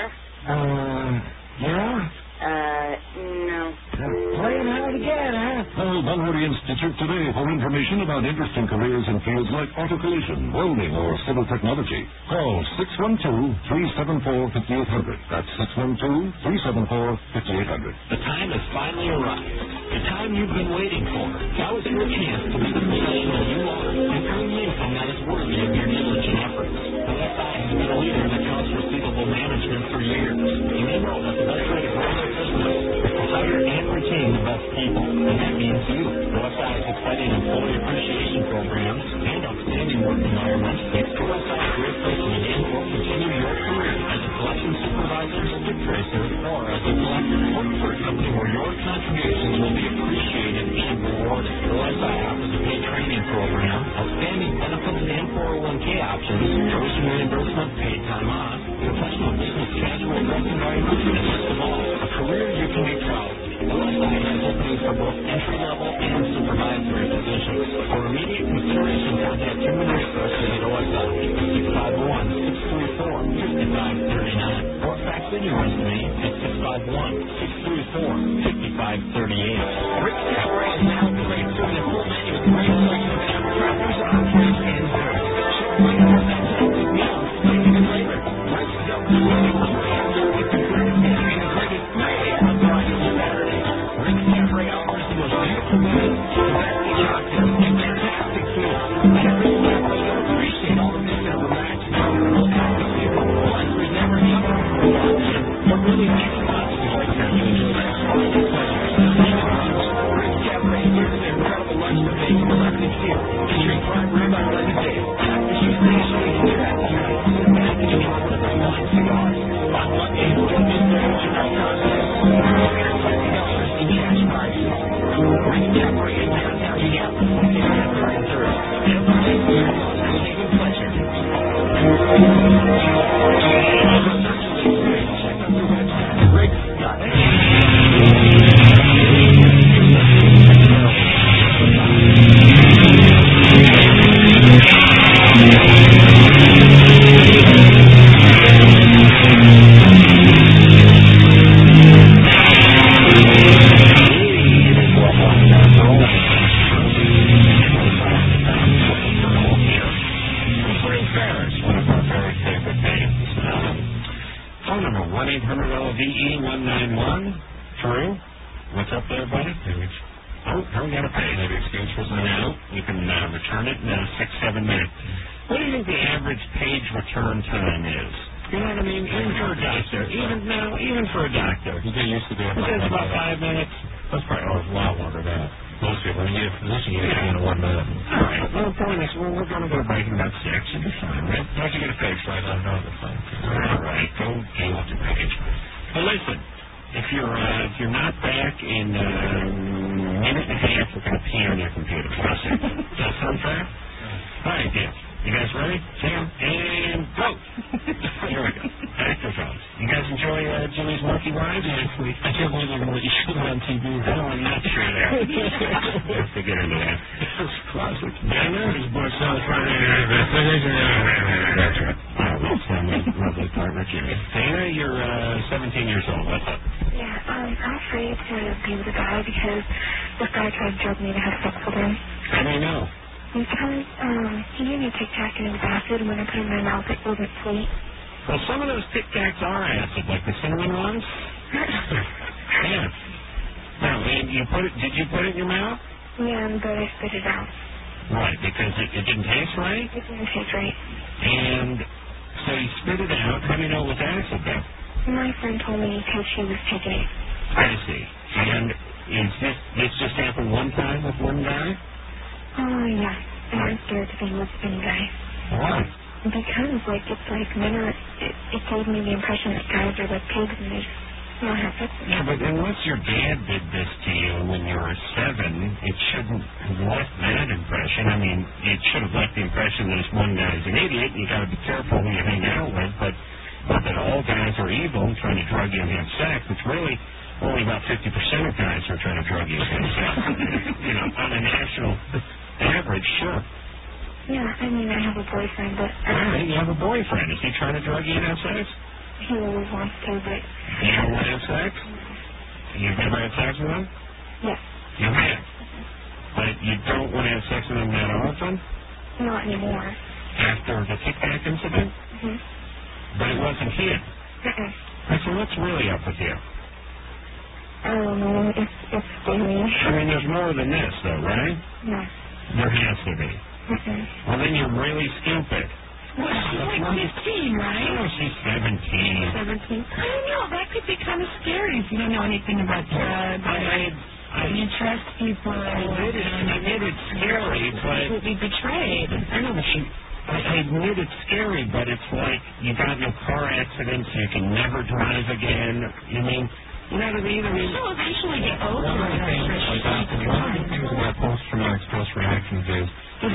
Yeah? No. Playing hard again, huh? Call Dunwoody Institute today for information about interesting careers in fields like auto collision, welding, or civil technology. Call 612-374-5800. That's 612-374-5800. The time has finally arrived. The time you've been waiting for. Now is your chance to be the professional you are and earn income that is worthy of your diligent efforts. OSI has been a leader in accounts receivable management for years. And we know that the best way to grow your business is to hire and retain the best people. And that means you. OSI's exciting employee appreciation programs and outstanding work environment makes OSI a great place to begin or continue your career as a collection supervisor, stick tracer, or as a collector. Work for a company where your contributions will be appreciated and rewarded. OSI offers a paid training program, outstanding benefits and 401k options, tuition reimbursement, paid time off, professional business casual work environment, and most of all, a career you can be proud of. OSI has openings for both entry-level and supervisory positions. For immediate consideration, contact human resources at OSI, 651-634-5539, or fax in your resume at 651-634-5538. Rick Cabaret is now playing through the full menu with great selection of appetizers, entrees, and desserts. Chevrolet has fantastic meals, even flavor. Rick's Duck Swimming with the greatest and greatest Friday outside on Saturday. Rick's Cabaret offers the most beautiful women, the best cocktails, and fantastic food. At Rick's Cabaret, you'll appreciate all the things that relax and comfortable atmosphere. Plus, there's never something for a walk in. What really makes it lots of like to enjoy that sparkling pleasure. Rick's Cabaret serves an incredible lunch buffet from 11 to 2, featuring prime rib on leg day. After she finishes, you can get back to your house, sit back and enjoy one of their fine cigars. On Monday, we'll do the original contest. $150 in cash prizes. Rick's Cabaret in downtown Minneapolis, located at 3rd and 3rd. Sales are taken for your saving pleasure. Check out their website, phone number 1-800-LVE-191. Drew, what's up there, buddy? Oh, we got a page. Maybe excuse for some now. You can return it in 6-7 minutes. What do you think the average page return time is? You know what I mean? Even for a doctor. Even for a doctor. You get used to doing it. It's about 5 minutes. That's probably a lot longer than that. Most people, when you get a physician, you get it in 1 minute. All right. Well, the point is, we're going to go break about 6. You'll be fine, right? Once you get a page right, I know the thing. All right. Go deal with your page. But listen, if you're not back in a minute and a half, we're going to pee on your computer for a second. Does that sound fair? All right, deal. You guys ready? Sam, and go! Here we go. Back to phones. You guys enjoy Jimmy's Monkey Rides? I can't believe they're going to let you shoot it on TV. No, I'm not sure there. Let's get into that. It's classic. Dana is Bush South Friday. That's right. That's my lovely partner, Jimmy. Dana, you're 17 years old. What's up? Yeah, I'm afraid to be with a guy because this guy tried to drug me to have sex with him. How do you know? Because he gave me a Tic Tac and it was acid, and when I put it in my mouth, it wasn't sweet. Well, some of those Tic Tacs are acid, like the cinnamon ones. Yeah. Now, and did you put it in your mouth? Yeah, but I spit it out. Right, because it didn't taste right? It didn't taste right. And so you spit it out. How do you know it was acid, though? My friend told me because she was taking it. I see. And this just happened one time with one guy? Oh, yeah. And I'm scared to be with any guy. Why? Because, it gave me the impression that guys are like pigs and they not have sex. Yeah, but unless your dad did this to you when you were 7, it shouldn't have left that impression. I mean, it should have left the impression that this one guy's an idiot, and you got to be careful who you hang out with, but not that all guys are evil and trying to drug you and have sex. It's really only about 50% of guys are trying to drug you and have sex. You know, on a national average, sure. Yeah, I mean, I have a boyfriend, but... All right, you have a boyfriend. Is he trying to drug you and have sex? He always wants to, but... You don't want to have sex? You've never had sex with him? Yes. You have? But you don't want to have sex with him that often? Not anymore. After the Tic Tac incident? Mm-hmm. But it wasn't him. So what's really up with you? I don't know. It's Jamie. I mean, there's more than this, though, right? No. There has to be. Well, then you're really stupid. Well, she's like 15, right? Oh, she's 17. 17. I don't know. That could be kind of scary if you don't know anything about drugs. You trust people. I admit it's scary, but... You would be betrayed. I know, but I admit it's scary, but it's like you got in a car accident, so you can never drive again. I mean, you know what I mean? She'll eventually get over One of the things about post-traumatic stress reactions is she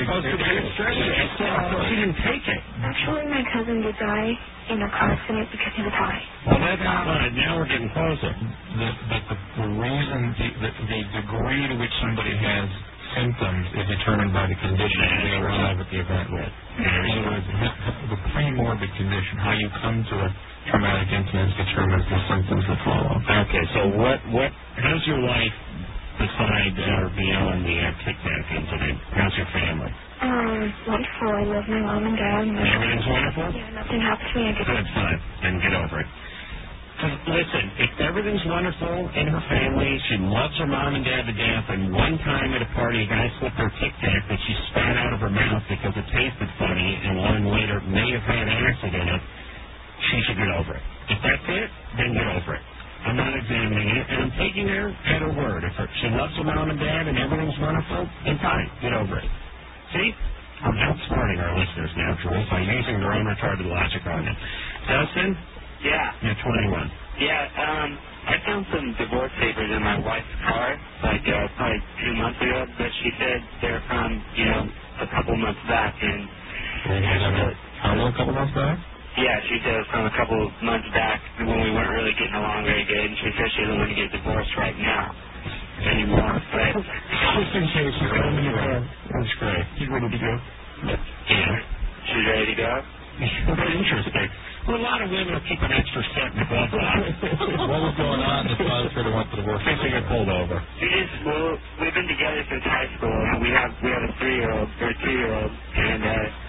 didn't take it. Actually, my cousin did die in a car accident because he was high. Well, that's fine. Now we're getting closer. The reason, the degree to which somebody has symptoms is determined by the condition they arrive at the event with. In other words, the pre-morbid condition, how you come to a traumatic incident, determines the symptoms that follow. Okay, so how's your life beside or beyond the Tic Tac incident? How's your family? Wonderful. I love my mom and dad. Everything's wonderful? Yeah, nothing happens to me. Good, fine. Then get over it. Listen, if everything's wonderful in her family, she loves her mom and dad to death, and one time at a party a guy slipped her Tic Tac that she spat out of her mouth because it tasted funny and learned later it may have had acid in it, she should get over it. If that's it, then get over it. I'm not examining it, and I'm taking her at her word. If she loves her mom and dad and everything's wonderful, then fine, get over it. See? I'm outsmarting our listeners now, Jules, by using their own retarded logic on them. Dustin? Yeah. You're 21. Yeah, I found some divorce papers in my wife's car, like probably 2 months ago, but she said they're from, a couple months back, and... How long, a couple months back? Yeah, she said it was from a couple months back when we weren't really getting along very good, and she said she doesn't want to get divorced right now anymore, but... Just in case she's coming to go. That's great. She's ready to go. Yeah. She's ready to go? Very interesting. Well, a lot of women will keep an extra set in the glove box. What was going on that caused her to want to divorce? In case they get pulled over. We've been together since high school, and we have a 3-year-old, or a 2-year-old, and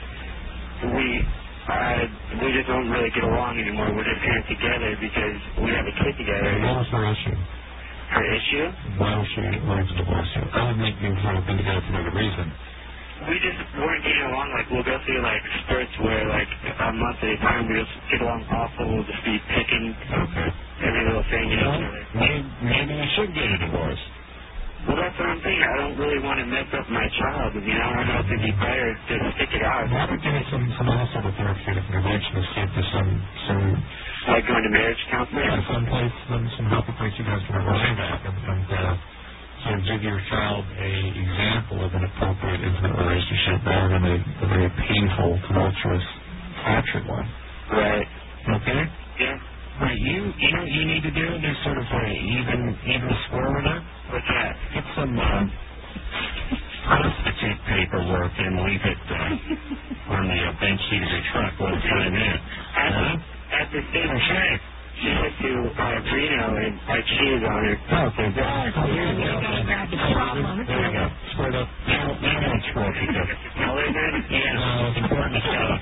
we just don't really get along anymore. We're just kind of together because we have a kid together. What was her issue? Her issue? Why was she wanting to divorce you? I would make things have been together for another reason. We just weren't getting along. Like, we'll go through, like, spurts where, like, a month at a time, we just get along awful. We'll just be picking every little thing. Maybe you should get a divorce. Well, that's what I'm thinking. I don't really want to mess up my child. I don't know if it'd be better to stick it out. Why would give some other sort of therapeutic intervention to see if there's some... Like going to marriage counseling? Yeah, some healthy place you guys can arrive at and sort of give your child a example of an appropriate intimate relationship rather than a very painful, tumultuous, fractured one. Right. Okay? Yeah. Right, you know what you need to do? Do sort of even score with her? What's that? Get some prostitute paperwork and leave it on the bench seat of your truck while it's time in. At the same time, she went to Reno and had shoes on her. Oh, okay. There you go. Squared up. Now it's working. Yeah, it's important stuff.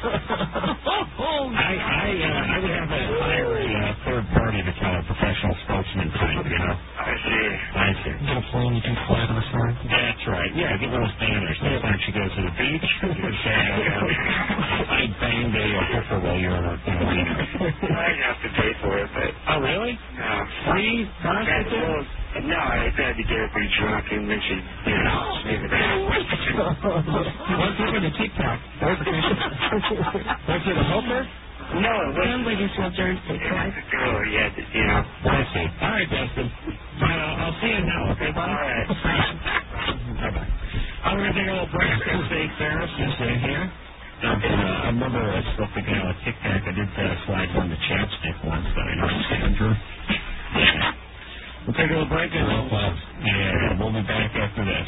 I would have hire a third party to tell a professional spokesman type, I see. Get a phone you can fly to the side. That's right. Yeah, get one of those banners. Next time she goes to the beach, I banged a hooker while you're on her. I have to pay for it, but... Oh, really? No. Free prostitute? No, I had to get her pretty drunk, and then she, leave it there. What's it in the TikTok? Was it a hooker? No, it wasn't. Sounds like it's New Jersey. Oh, yeah, you know. I see. All right, Dustin. I'll see you now, okay, buddy? All right. Bye-bye. I'm going to take a little break. Stay Ferris is here. I remember I spoke to a guy with Tic Tac. I did slide one to chapstick once that I noticed, Andrew. Yeah. We'll take a little break and we'll be back after this.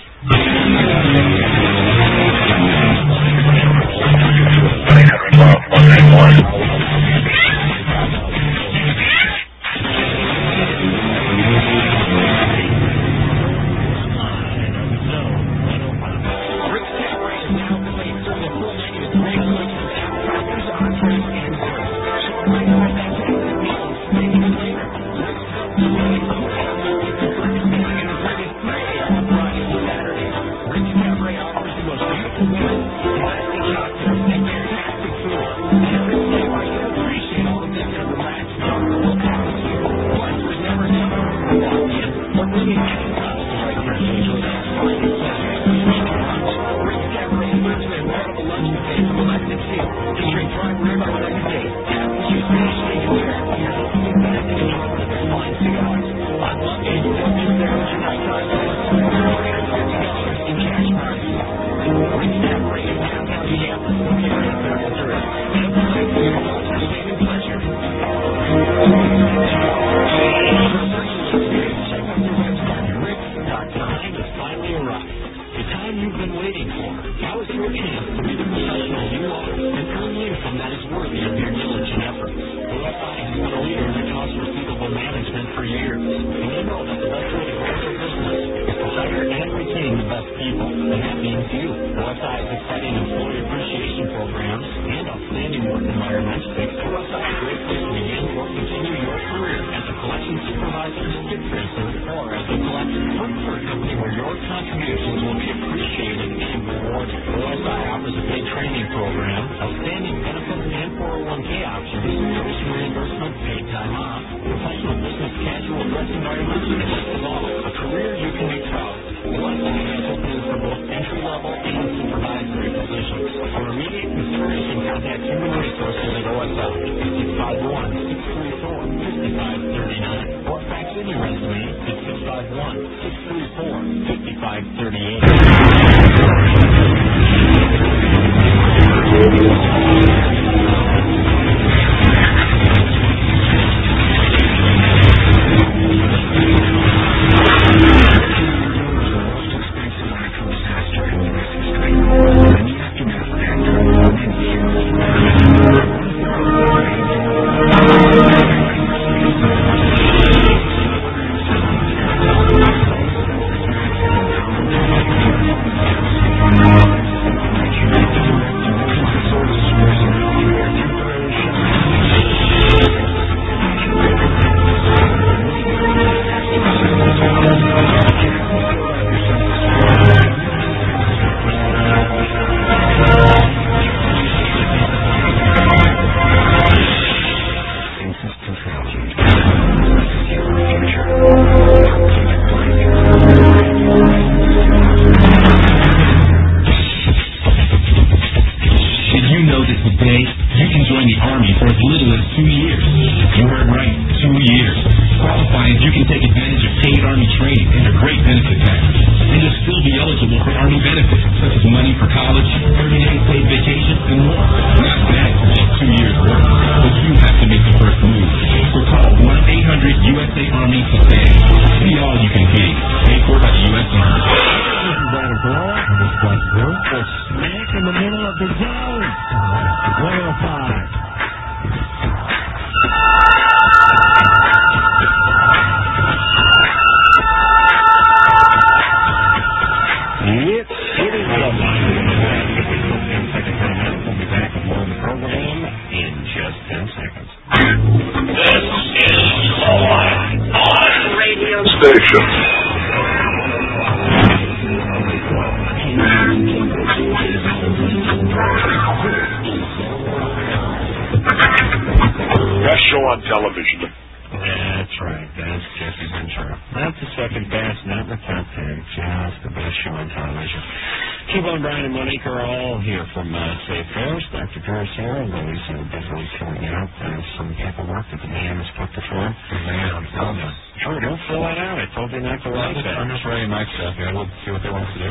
T-Bone, Brian, and Monique are all here from Safe Ferris. Dr. Drew's here, although he's busily filling out some paperwork that the man has put before him. Sure, don't fill that out. I told you not to write that. I'm just writing my stuff. We'll see what they want to do.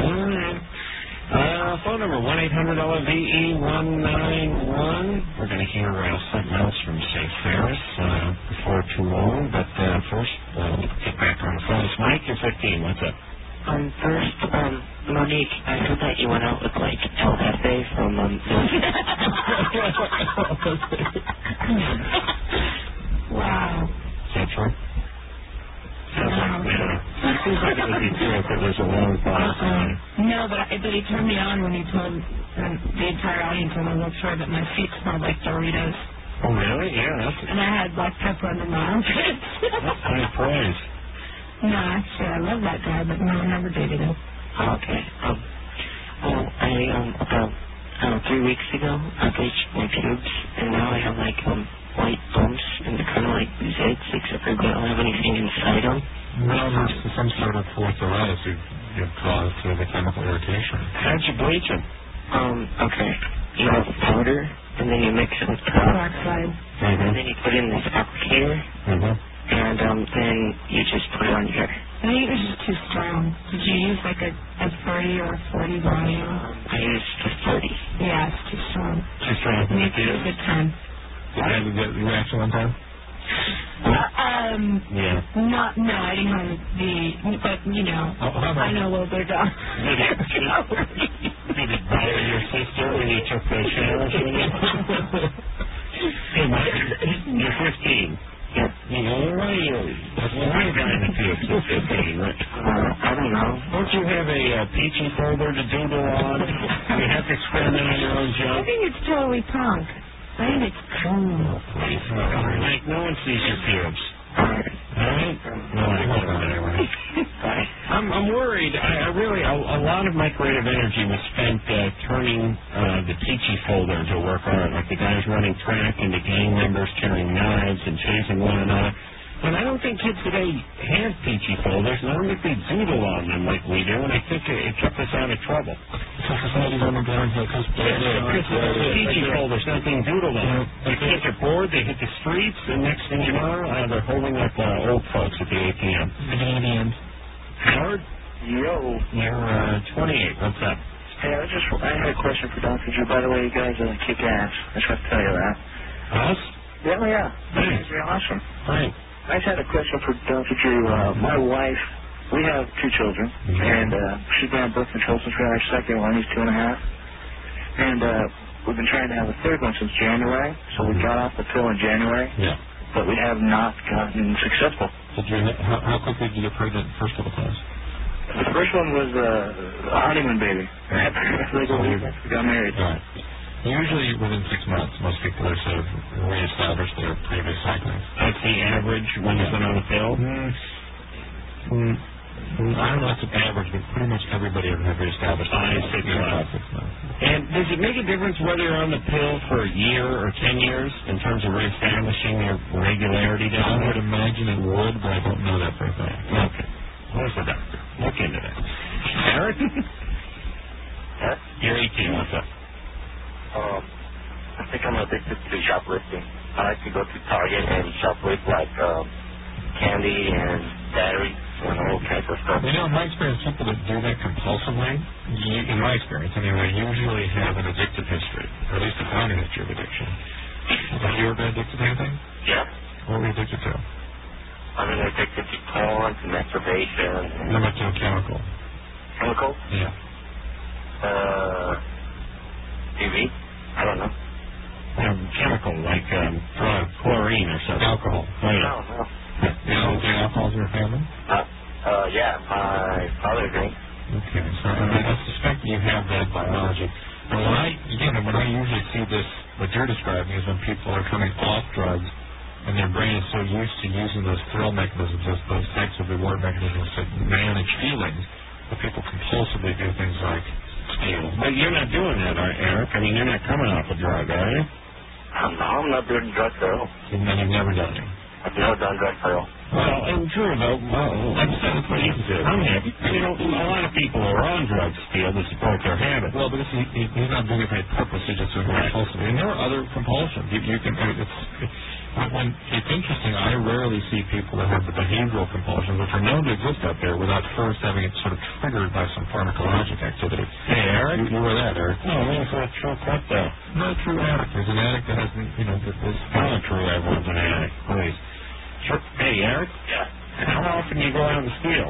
Phone number 1-800-VE191. We're going to hear something else from Safe Ferris before too long, but first, get back on the phone. It's Mike, you're 15. What's up? First, Monique, I heard that you went out with, like, El Jefe from, Wow. Is that true? It seems like it would be true if it was a long pause. No, but he turned me on when he told the entire audience on the world tour that my feet smelled like Doritos. Oh, really? Yeah. And I had black pepper under my armpits. That's high praise. No, actually, I love that guy, but no, I never dated him. Okay. About 3 weeks ago, I bleached my pubes, and now I have, like, white bumps, and they're kind of like zits, except I don't have anything inside them. Well, there's some sort of arthritis you've caused through the chemical irritation. How'd you bleach them? Okay. You have powder, and then you mix it with peroxide, and then you put in this applicator, and then you just put it on your hair. I think it was just too strong. Did you use like a 30 or a 40 volume? I used a 30. Yeah, it's too strong. Too strong. It makes it a good time. Did you have a good reaction one time? Yeah. No, I didn't have but, you know, I know a little bit about Did it bother your sister when you took those showers? Hey, Mike, you're 15. Yeah. You know, why are you guy in the pubes at 15, right? I don't know. Don't you have a peachy folder to doodle on? You have to experiment on your own I junk? think it's totally punk. I think it's cool. Please, Mike, no one sees your pubes. Alright? No, I won't anyway. I'm worried. I really, a lot of my creative energy was spent turning the peachy folder into a work of art, like the guys running track into gang members carrying knives and chasing one another. And I don't think kids today have peachy folders, and I don't think they doodle on them like we do, and I think it kept us out of trouble. Society's on the ground here because peachy folders, not being doodled on. The kids are bored, they hit the streets, and next thing you know, they're holding up old folks at the ATM. Howard? Yo. You're 28. What's up? Hey, I had a question for Dr. Drew. By the way, you guys kick ass. I just have to tell you that. Us? Yeah. Thanks. You're awesome. Thanks. I just had a question for Dr. Drew. My wife, we have 2 children, and she's been on birth control since we had our second one. He's 2.5. And we've been trying to have a third one since January, so we got off the pill in January. Yeah. But we have not gotten successful. How quickly did you get pregnant first couple times? The first one was a honeymoon baby. We got married. Right. Usually within 6 months, most people are sort of reestablish their previous cycling. That's the average when you've been on the pill? I don't know if it's average, but pretty much everybody have reestablished 5, 6 months. And does it make a difference whether you're on the pill for a year or 10 years in terms of reestablishing your regularity down I would imagine it would, but I don't know that for a fact. Okay. Where's the doctor? Look into that. Eric? You're 18. What's up? I think I'm addicted to shoplifting. I like to go to Target and shoplift like candy and batteries and all kinds of stuff. You know, in my experience, people that do that compulsively, in my experience anyway, usually have an addictive history, or at least a founding history of addiction. Have you ever been addicted to anything? Yeah. What were you addicted to? I've been addicted to porn, to masturbation. How much to a chemical? Chemical? Yeah. TV? I don't know. Chemical, like chlorine or something. Alcohol. No. You know anything alcohol in your family? Yeah, my father drinks. Okay, so I suspect you have that biology. And when I usually see this, what you're describing is when people are coming off drugs and their brain is so used to using those thrill mechanisms, those types of reward mechanisms to manage feelings, that people compulsively do things like steal. But you're not doing that, Eric. I mean, you're not coming off a drug, are you? No, I'm not doing drugs at all. And then you've never done it? I've never done drugs at all. Well, and true, though, like I said, it's what you can do. I'm happy. You know, a lot of people who are on drugs steal to support their habit. Well, but he's not doing it by purpose. He's just doing it compulsively. And there are other compulsions. You can. It's interesting. I rarely see people that have the behavioral compulsions, which are known to exist out there, without first having it sort of triggered by some pharmacologic activity. Hey, Eric, you were that, Eric? No, it's not true. What though? Not a true addict. There's an addict that hasn't, this. Not true. Everyone's an addict. Please. Hey, Eric. Yeah. How often do you go out and steal?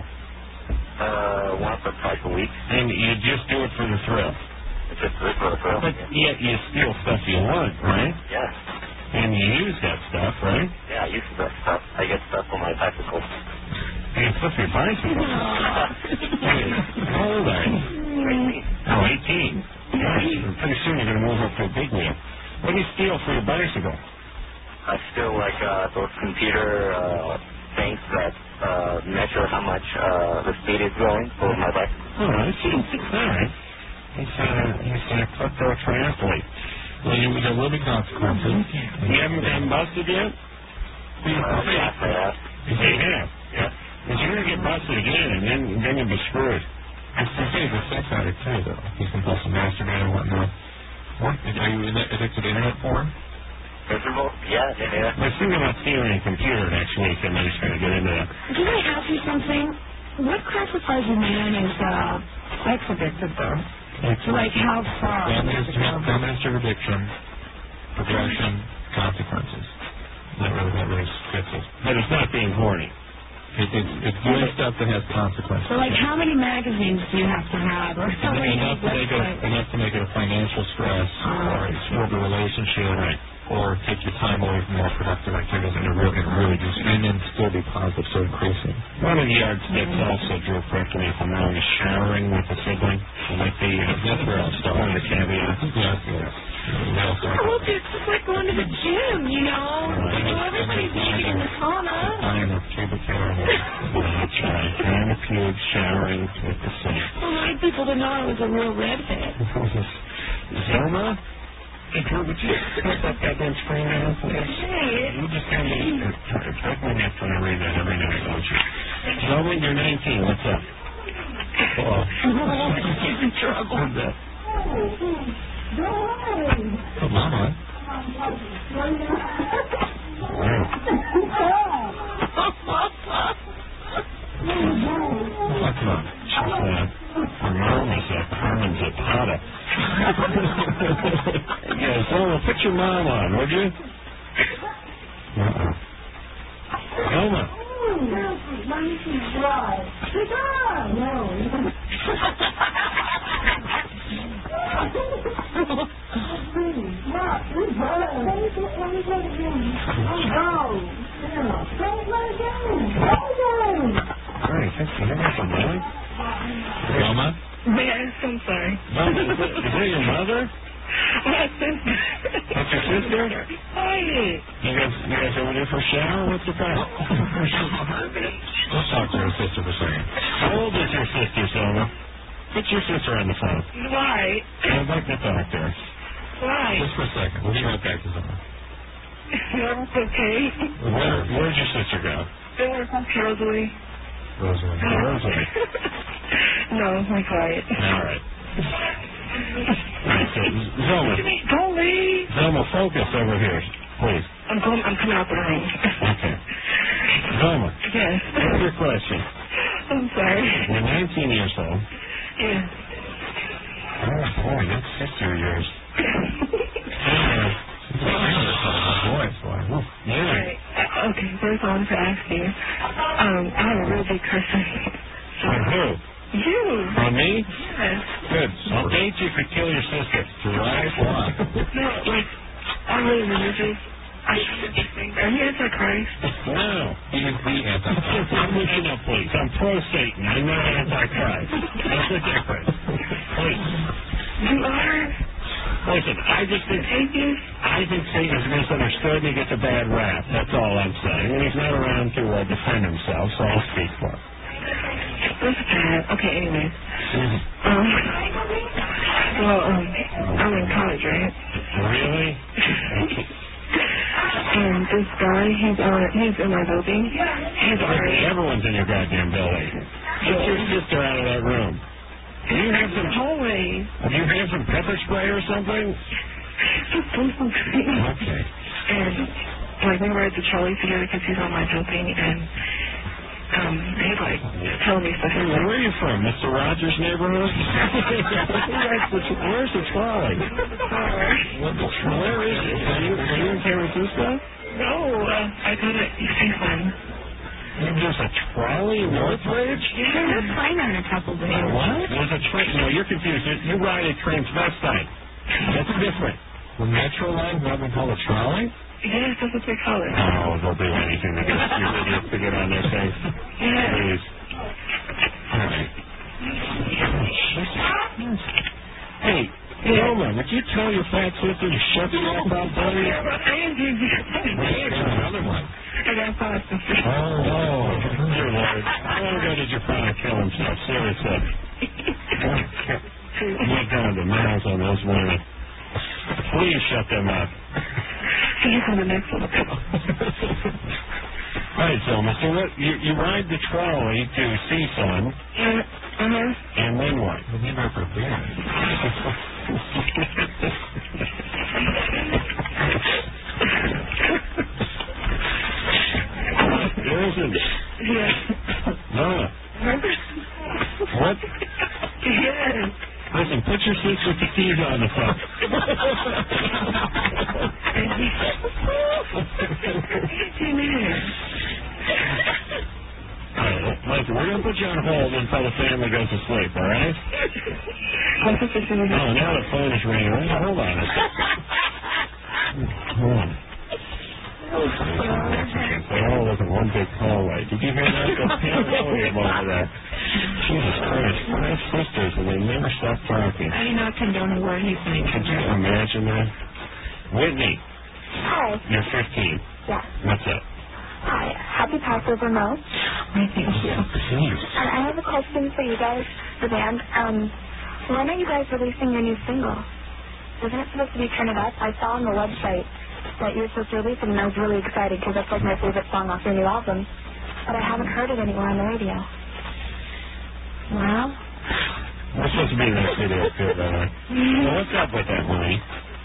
Once or twice a week. And you just do it for the thrill? It's just for the thrill. But yet you steal stuff you want, right? Yeah. And you use that stuff, right? Yeah, I use that stuff. I get stuff on my bicycle. Hey, stuff your bicycle? Hey, how old are you? 18. Oh, 18. Gosh, pretty soon you're going to move up to a big wheel. What do you steal for your bicycle? I steal, like, those computer things that measure how much the speed is going for my bicycle. All right. All right. He's a cutthroat triathlete. Well, there will be consequences. You haven't been busted yet? Yes, I have. They have? Yeah. But you're going to get busted again, and then you'll be screwed. I say he's a sex addict, too, though. He's compulsive masturbator and whatnot. Are you addicted to internet porn? Miserable? Yeah. I was thinking about stealing a computer next week, and I'm just going to get into that. Can I ask you something? What classifies a man as sex addicted, though? Like how far? Dominance or addiction, progression, consequences. That really fits it. But it's not being horny. It's doing stuff that has consequences. So, like, how many magazines do you have to have? Or how many enough to make it a financial stress, or disturb a relationship, or take your time away from more productive activities, and really just, and then still be positive, so increasing. One of the yardsticks also, Drew, correct me if I'm wrong, is showering with a sibling. Like that's where I'll start. One of the caveats. Yes. Well, it's just like going to the gym, you know? Everybody's naked in the sauna. I am a pubic hair. That's right. I'm a pube showering with the sink. I wanted people to know I was a real redhead. Zelma? Hey, Drew, would you put that goddamn screen down, please? Hey. You just kind of take my neck when I read that every night, don't you? Zelma, you're 19. What's up? She's in trouble. What's that? Oh, Mama. What's up? Her mom is a Carmen Zapata. Yeah, Zelma, put your mom on, would you? Zelma. Alright, thanks for hearing really? Mama? Yes, I'm sorry. Mama, is that your mother? My sister. That's your sister? Hi. You guys over there for a shower? What's the problem? Let's talk to her sister for a second. How old is your sister, Selma? Put your sister on the phone. Why? I'd like to talk to her. Why? Just for a second. We'll be right back to Zelma. That's okay. Where's your sister go? They work with Rosalie. Rosalie. No, I'm quiet. All right. Alright, so Zelma. Don't leave. Zelma, focus over here, please. I'm coming out the room. Okay. Zelma. Yes. What's your question? I'm sorry. You're 19 years old. Yeah. Oh, boy, that's sister of yours. Yeah. Right. Okay, first I wanted to ask you. I have a real big question. On who? You. On me? Yes. Good. I'll date you if you kill your sister. Right? Why? No, like, I'm really religious. Are you anti-Christ? No. He is the anti-Christ. No, please. I'm pro-Satan. I'm not anti-Christ. That's the difference. Please. You are? Listen, I think Satan's misunderstood and he gets a bad rap. That's all I'm saying. And he's not around to defend himself, so I'll speak for him. That's bad. Okay, anyway. I'm in college, right? Really? And this guy Charlie, he's in my building. He's already. Everyone's in your goddamn building. Get your sister out of that room. Do you have some hallway? Do you have some pepper spray or something? Okay. And like we were at the Charlie together because he's on my building, and he's like telling me stuff. Hey, where are you from? Mr. Rogers' neighborhood? Where's the trolley? Where is it? Are you in San Francisco? No, I got it. There's a trolley in Northridge? Yeah, we're flying on a couple days. What? There's a train. No, you're confused. You ride a transvestite. That's different. The metro line, what we call a trolley? Yes, that's what they call it. Oh, they'll do anything to get you idiots to get on their face. Yeah. Please. All right. Hey, Wilma, would you tell your fat sister to shut the F up, buddy? Another one. I got five sisters. Oh, dear Lord. How long ago did your father kill himself? Seriously. My God, the mouths on those women. Please shut them up. He's on the next one. All right, so, Mr. What, you ride the trolley to CSUN. And then what? Well, you're not prepared. There isn't. Yes. No. What? Yes. Listen, put your sister Keys on the phone. Listen, we're going to put you on hold until the family goes to sleep, all right? Oh, now the phone is ringing. Hold on. Hold on. They're all looking one big hallway. Did you hear that? Over that. Jesus Christ. My sisters, and they never stop talking. I do not condone a word he's saying. Could you imagine that? Whitney. Hi. You're 15. Yeah. What's up? Hi. Happy Passover, Mo. Thank you. Please. I have a question for you guys, the band. When are you guys releasing your new single? Isn't it supposed to be Turn It Up? I saw on the website that you're supposed to release it, and I was really excited because that's like my favorite song off your new album. But I haven't heard it anywhere on the radio. Well, we're supposed to be in that video too, by the way. Well, what's up with that, honey?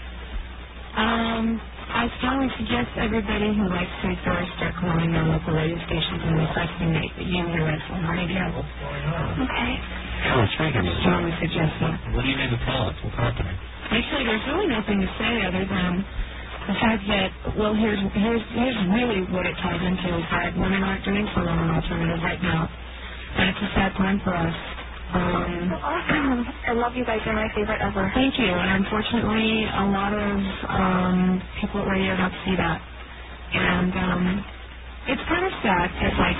I strongly suggest everybody who likes Sweet Doors start calling their local radio stations and requesting that you hear us on the radio. Okay. Oh, speaking of strongly suggest that. What do you need to tell us? What's happening? Actually, there's really nothing to say other than the fact that, well, here's really what it ties into is that women aren't doing so well in alternative right now. And it's a sad time for us. Awesome. I love you guys. You're my favorite ever. Thank you. And unfortunately, a lot of people at radio don't see that. And it's kind of sad that, like,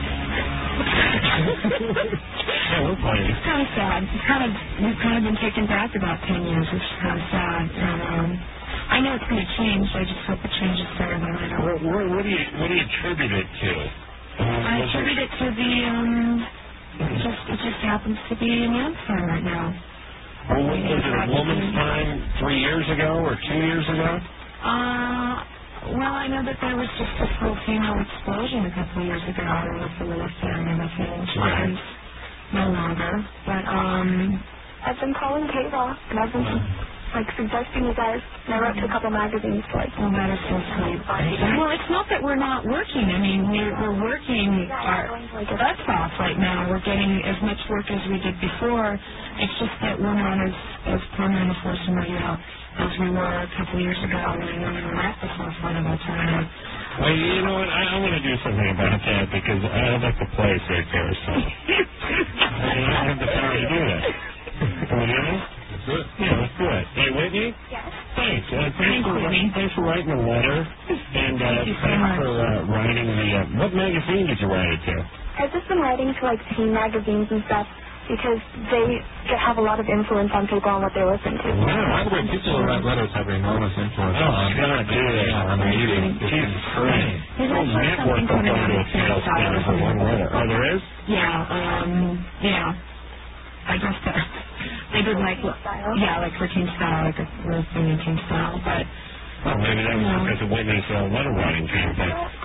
it's kind of sad. We've kind of been taken back about 10 years, which is kind of sad. And I know it's going to change. I just hope it changes for everyone. What do you attribute it to? I attribute it to the it just happens to be a man's time right now. Well, was it a woman's time 3 years ago or 2 years ago? Well, I know that there was just this whole female explosion a couple of years ago with the Lewis and everything, which is no longer. But I've been calling K-Rock, and I've been suggesting you guys, and I wrote to a couple magazines to oh, that is so sweet. Well, it's not that we're not working. I mean, we're working our butts off right now. We're getting as much work as we did before. It's just that we're not as prominent a force in radio as we were a couple years ago when we were at the forefront of alternative. Well, you know what? I want to do something about that because I'd like to play right there. So I don't have the power to do that. Can we do it? Good. Yeah, let's do it. Hey, Whitney? Yes. Thanks. Thanks for writing the letter. And thanks for writing the... what magazine did you write it to? I've just been writing to, teen magazines and stuff because they have a lot of influence on people and what they listen to. Wow, by the way, people who write letters have enormous influence on God, do they? on the meeting. Jesus Christ. There's actually something coming out of one letter. Oh, there is? Yeah. I guess they did like for Teen Style, like a thing in Teen Style, but well, maybe that was because of Whitney's letter writing campaign.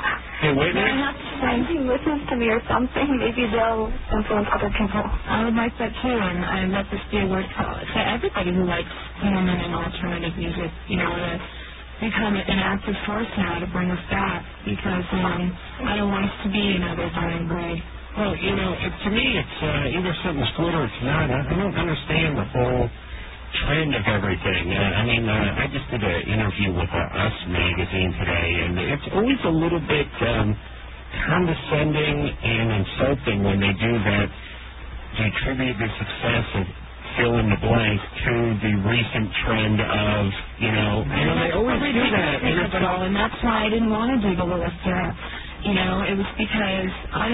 stay away I have to say, he listens to me or something. Maybe they'll influence other people. I would like that too, and I'd let this be a word to everybody who likes women and alternative music, you know, to become an active force now to bring us back, because I don't want us to be another dying breed. Well, you know, to me, it's either something's good or it's not. I don't understand the whole trend of everything. I just did an interview with Us magazine today, and it's always a little bit condescending and insulting when they do that, to attribute the success of fill in the blank to the recent trend of, they always do that. And that's why I didn't want to do the list. It was because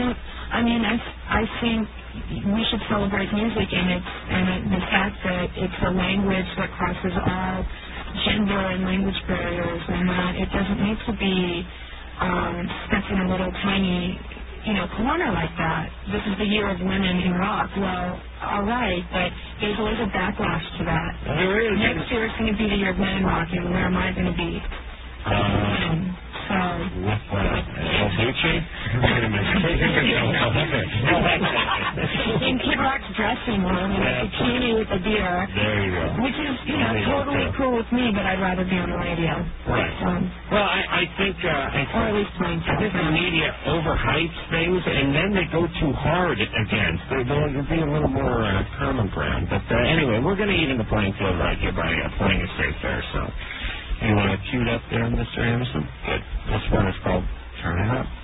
I think we should celebrate music and the fact that it's a language that crosses all gender and language barriers, and that it doesn't need to be stuck in a little tiny, corner like that. This is the year of women in rock. Well, all right, but there's always a backlash to that. There is. Next year it's going to be the year of women rock, and where am I going to be? With El Duce? In Kid Rock's dressing room, in a bikini with a beer. There you go. Which is, totally cool with me, but I'd rather be on the radio. Right. Well, I think or at least mine. I think the media overhypes things, and then they go too hard against. There'll be a little more common ground. But anyway, we're going to even the playing field right here by playing it safe there, so... You want to cue it up there, Mr. Anderson? Good. This one is called Turn It Up.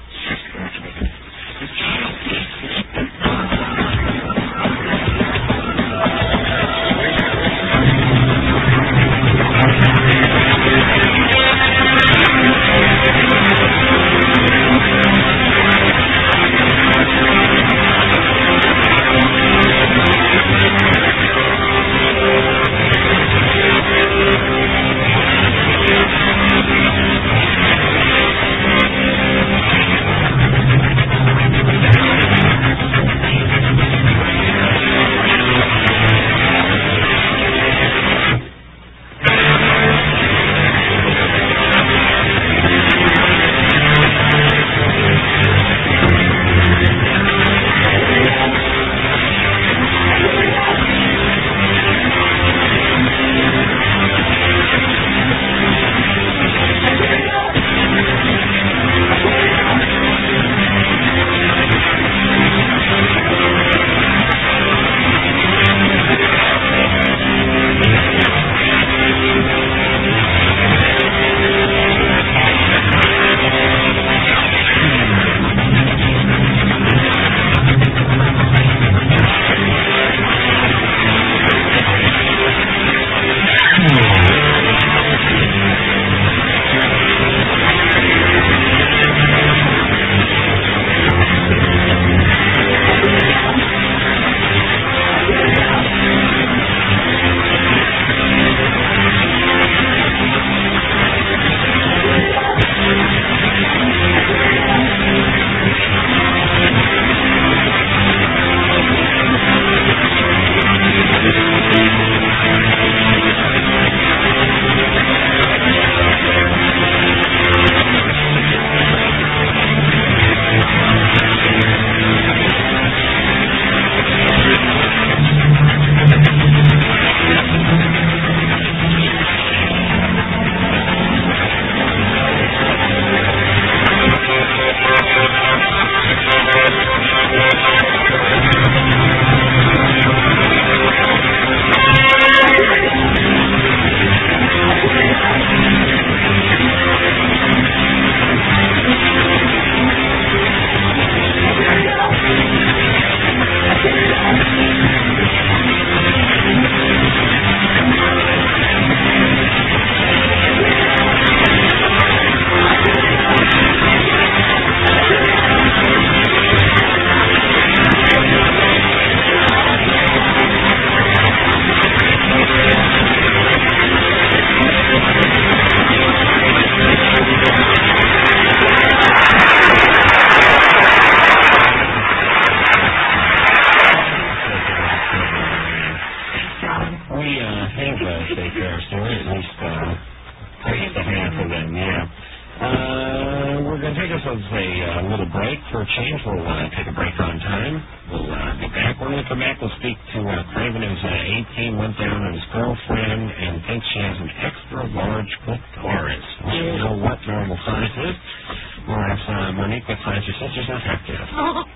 We're going to take ourselves a little break for a change. We'll take a break on time. We'll be back. When we come back, we'll speak to Craven, who's 18, went down on his girlfriend and thinks she has an extra large clitoris. We don't know what normal size is. We'll have Monique with Science Your Sisters and Effective.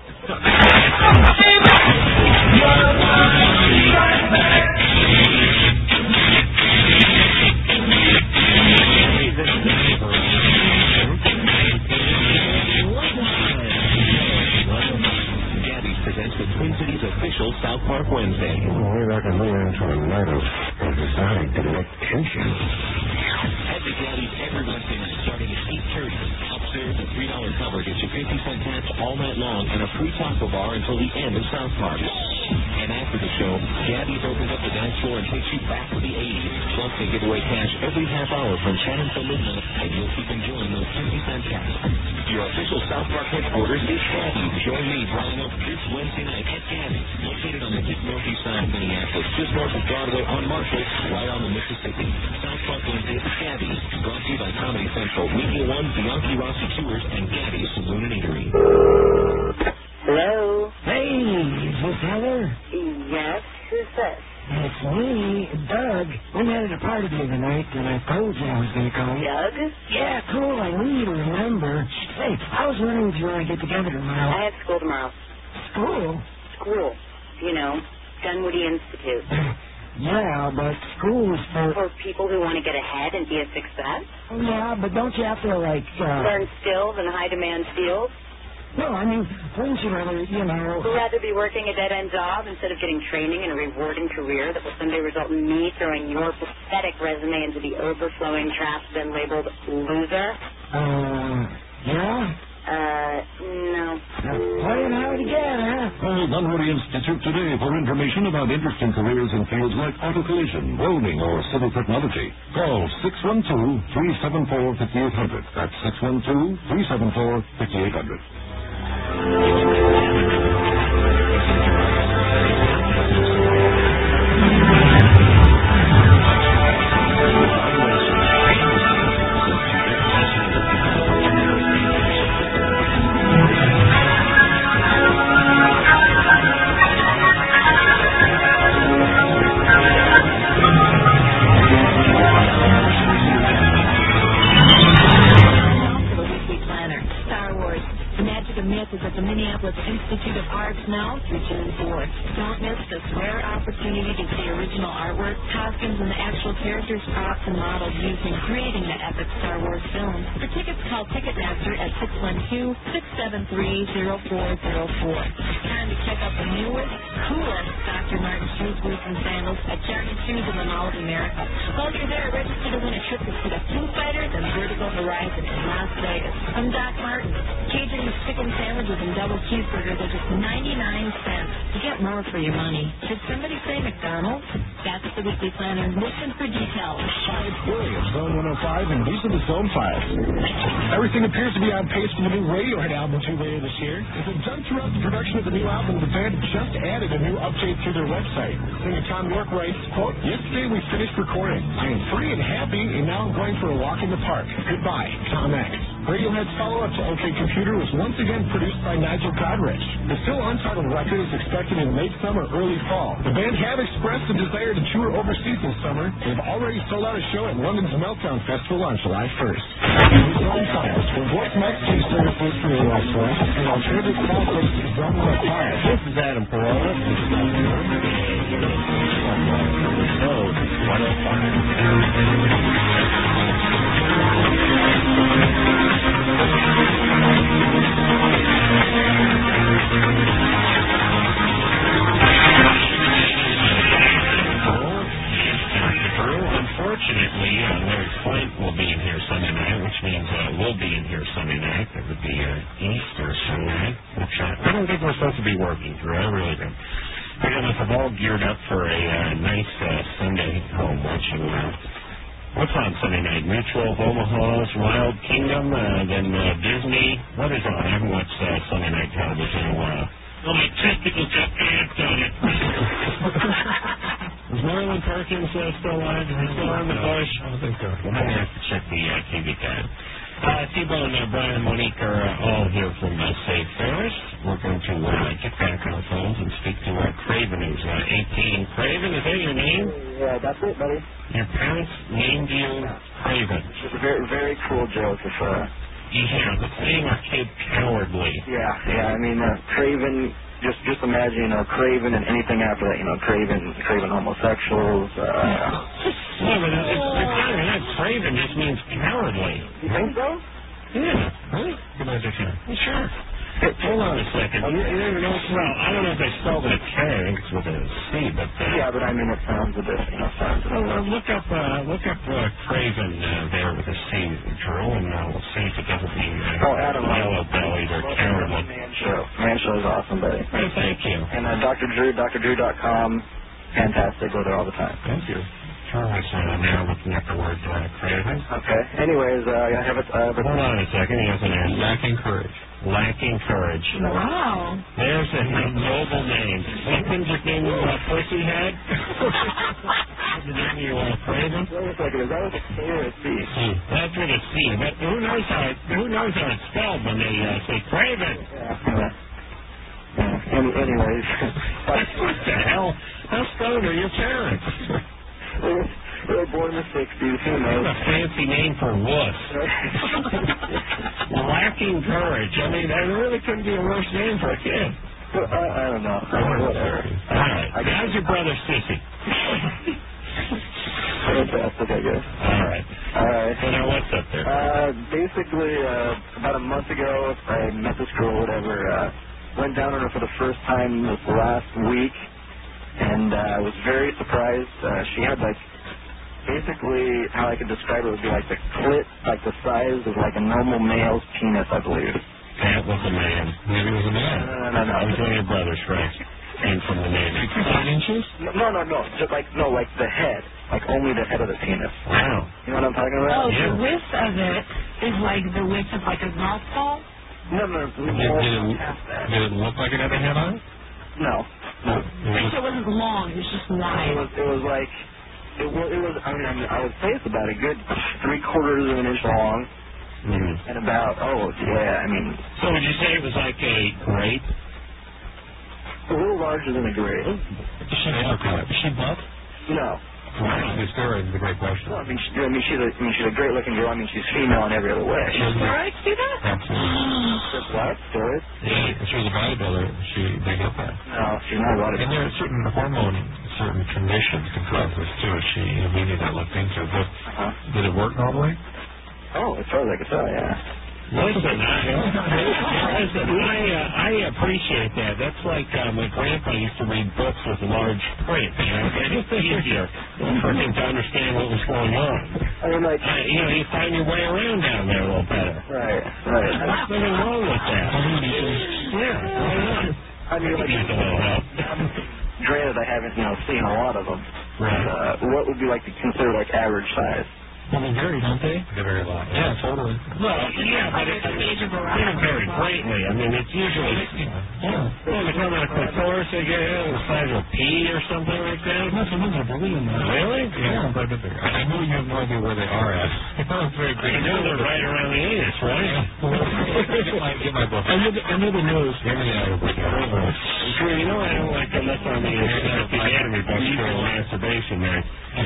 Gabby's presents the Twin Cities official South Park Wednesday. We're not going to move into a night of exotic delectation. Head to Gabby's every Wednesday night starting at 8:30. Upstairs, a $3 cover gets you 50-cent hats all night long and a free taco bar until the end of South Park. And after the show, Gabby's opens up the dance floor and takes you back to the 80s. Plus, they give away cash every half hour from 10 until midnight, and you'll keep enjoying those 50-cent hats. Your official South Park headquarters is Gabby's. Join me, Brian Oak, this Wednesday night at Gabby's, located on the hip northeast side of Minneapolis, just north of Broadway on Marshall, right on the Mississippi. South Park Wednesday at Gabby's, brought to you by Comedy Central, Media One, Bianchi Rossi Tours, and Gabby's Saloon and Eatery. Hello? Hey, is this Heather? Yes, who's this? It's me, Doug. We met at a party the other night, and I told you I was going to call you. Doug? Yeah, cool. I knew you remember. Hey, I was wondering if you want to get together tomorrow. I have school tomorrow. School? School. You know, Dunwoody Institute. Yeah, but school is For people who want to get ahead and be a success? Yeah, but don't you have to, learn skills in high-demand fields? No, I mean, wouldn't you rather, Would rather be working a dead-end job instead of getting training in a rewarding career that will someday result in me throwing your pathetic resume into the overflowing trash bin labeled loser? Yeah? No. Playing hard again, huh? Call Dunwoody Institute today for information about interesting careers in fields like auto collision, welding, or civil technology. Call 612-374-5800. That's 612-374-5800. Is at the Minneapolis Institute of Arts now through June 4th. Don't miss this rare opportunity to see original artwork, costumes, and the actual characters, props, and models used in creating the epic Star Wars film. For tickets, call Ticketmaster at 612-673-0404. Time to check out the newest, coolest Dr. Martin shoes, boots, and sandals at Jargon Shoes in the Mall of America. While you're there, register to win a trip to see the Foo Fighters and Vertical Horizon in Las Vegas. I'm Doc Martin. Cajun chicken sandwiches and double cheeseburgers are just 99 cents. You get more for your money. Did somebody say McDonald's? That's the Weekly Planner. Listen for details. Hi, it's Billy at Zone 105, and these are the Zone Files. Everything appears to be on pace for the new Radiohead album due later this year. As they've done throughout the production of the new album, the band just added a new update to their website. Singer Tom York writes, quote, "Yesterday we finished recording. I am free and happy, and now I'm going for a walk in the park. Goodbye, Tom X." Radiohead's follow-up to OK Computer was once again produced by Nigel Godrich. The still untitled record is expected in late summer, early fall. The band have expressed a desire to tour overseas this summer. They've already sold out a show at London's Meltdown Festival on July 1st. Zone Files, where voice Max takes their first career source, and alternative classics is Zone 105. This is Adam Carolla. This is Dr. Zone 105. Unfortunately, Larry Flint will be in here Sunday night, which means we'll be in here Sunday night. That would be Easter Sunday, which I don't think we're supposed to be working through. I really don't. I got us all geared up for a nice Sunday home watching. What's on Sunday night? Mutual of Omaha's Wild Kingdom, then Disney. What is on? I haven't watched Sunday night television in a while. Oh, my testicles got pants on it. Is Marilyn Perkins still alive? Is he still on the bush? I don't think so. Well, I have to check the TV guide. T-Bone, Brian, and Monique are all here from Safe Ferris. We're going to get back on the phones and speak to Craven, who's 18. Craven, is that your name? Yeah, that's it, buddy. Your parents named you Craven. It's a very, very cool joke. If, yeah, the saying our kid cowardly. Yeah, I mean, Craven, just imagine, Craven and anything after that, Craven homosexuals. Yeah, but it's kind of not Craven, just means cowardly. You think so? Yeah, really? Good idea. Sure. Hold on a second. You never know. Well, I don't know if they spelled it K, I think it's with a C, but... yeah, but I mean, it sounds a bit, look up Craven there with a C, Drew, and we'll see if it doesn't mean Adam, yellow-bellied or cowardly. Man Show is awesome, buddy. Hey, thank you. And Dr. Drew, drdrew.com, fantastic, go there all the time. Thank you. Now looking at the word Craven. Okay. Anyways, I have it. Hold on a second. He has an answer. Lacking courage. Lacking courage. Wow. There's a noble name. What couldn't you name you Pussyhead? Did you name you Craven? Wait a second. Is that with a K or a C? That's with a C. But who knows how it's spelled when they say Craven? Yeah. Anyways. What the hell? How stoned are your parents? They were born in the 60s. Who knows? What a fancy name for wuss. Lacking courage. I mean, that really couldn't be a worse name for a kid. Well, I don't know. Whatever. All right. How's your brother, Sissy? Fantastic, I guess. All right. So now what's up there? Basically, about a month ago, I met this girl, whatever. Went down on her for the first time this last week. And I was very surprised. She had, basically, how I could describe it would be like the clit, like the size of like a normal male's penis, I believe. That was a man. Maybe it was a man. No. It was one of your brothers, right? Came from the name. 16 inches? No. Just like the head. Like only the head of the penis. Wow. You know what I'm talking about? Oh, the width of it is like the width of like a golf ball? No. Did it look like it had a head on it? No. So it wasn't long, it was just wide. It was like, it was, I mean, I would say it's about a good 3/4 of an inch long. Mm-hmm. And about, I mean. So would you say it was like a grape? A little larger than a grape. Is she buff? No. Wow. The steroids is a great question. Well, I mean, she's a great looking girl. I mean, she's female in every other way. Steroids do that? Absolutely. What? Steroids? Yeah, if she was a bodybuilder, they get that. No, she's not a bodybuilder. And there are certain conditions can cause this too. We need that looked into. But did it work normally? Oh, as far as I can tell, yeah. Listen, I appreciate that. That's like my grandpa used to read books with large print. It's easier for him to understand what was going on. I mean, like, you find your way around down there a little better. Right. There's nothing wrong with that. Yeah, why not? I mean, like, use a little help. Granted, I haven't, seen a lot of them. Right. What would be like considered like average size? Well, they vary, don't they? They vary a lot. Yeah, totally. Well, yeah, but it doesn't vary greatly. I mean, it's usually, well, you're talking about a clitoris, the size of a pea or something like that? No, sometimes I believe in that. Really? Yeah, quite a bit bigger. I know you have no idea where they are at. It's very big. I know they're right around the anus, right? Get my book. I know the nose. Give me that book. Sure, I don't like to look on the anatomy books for masturbation, man.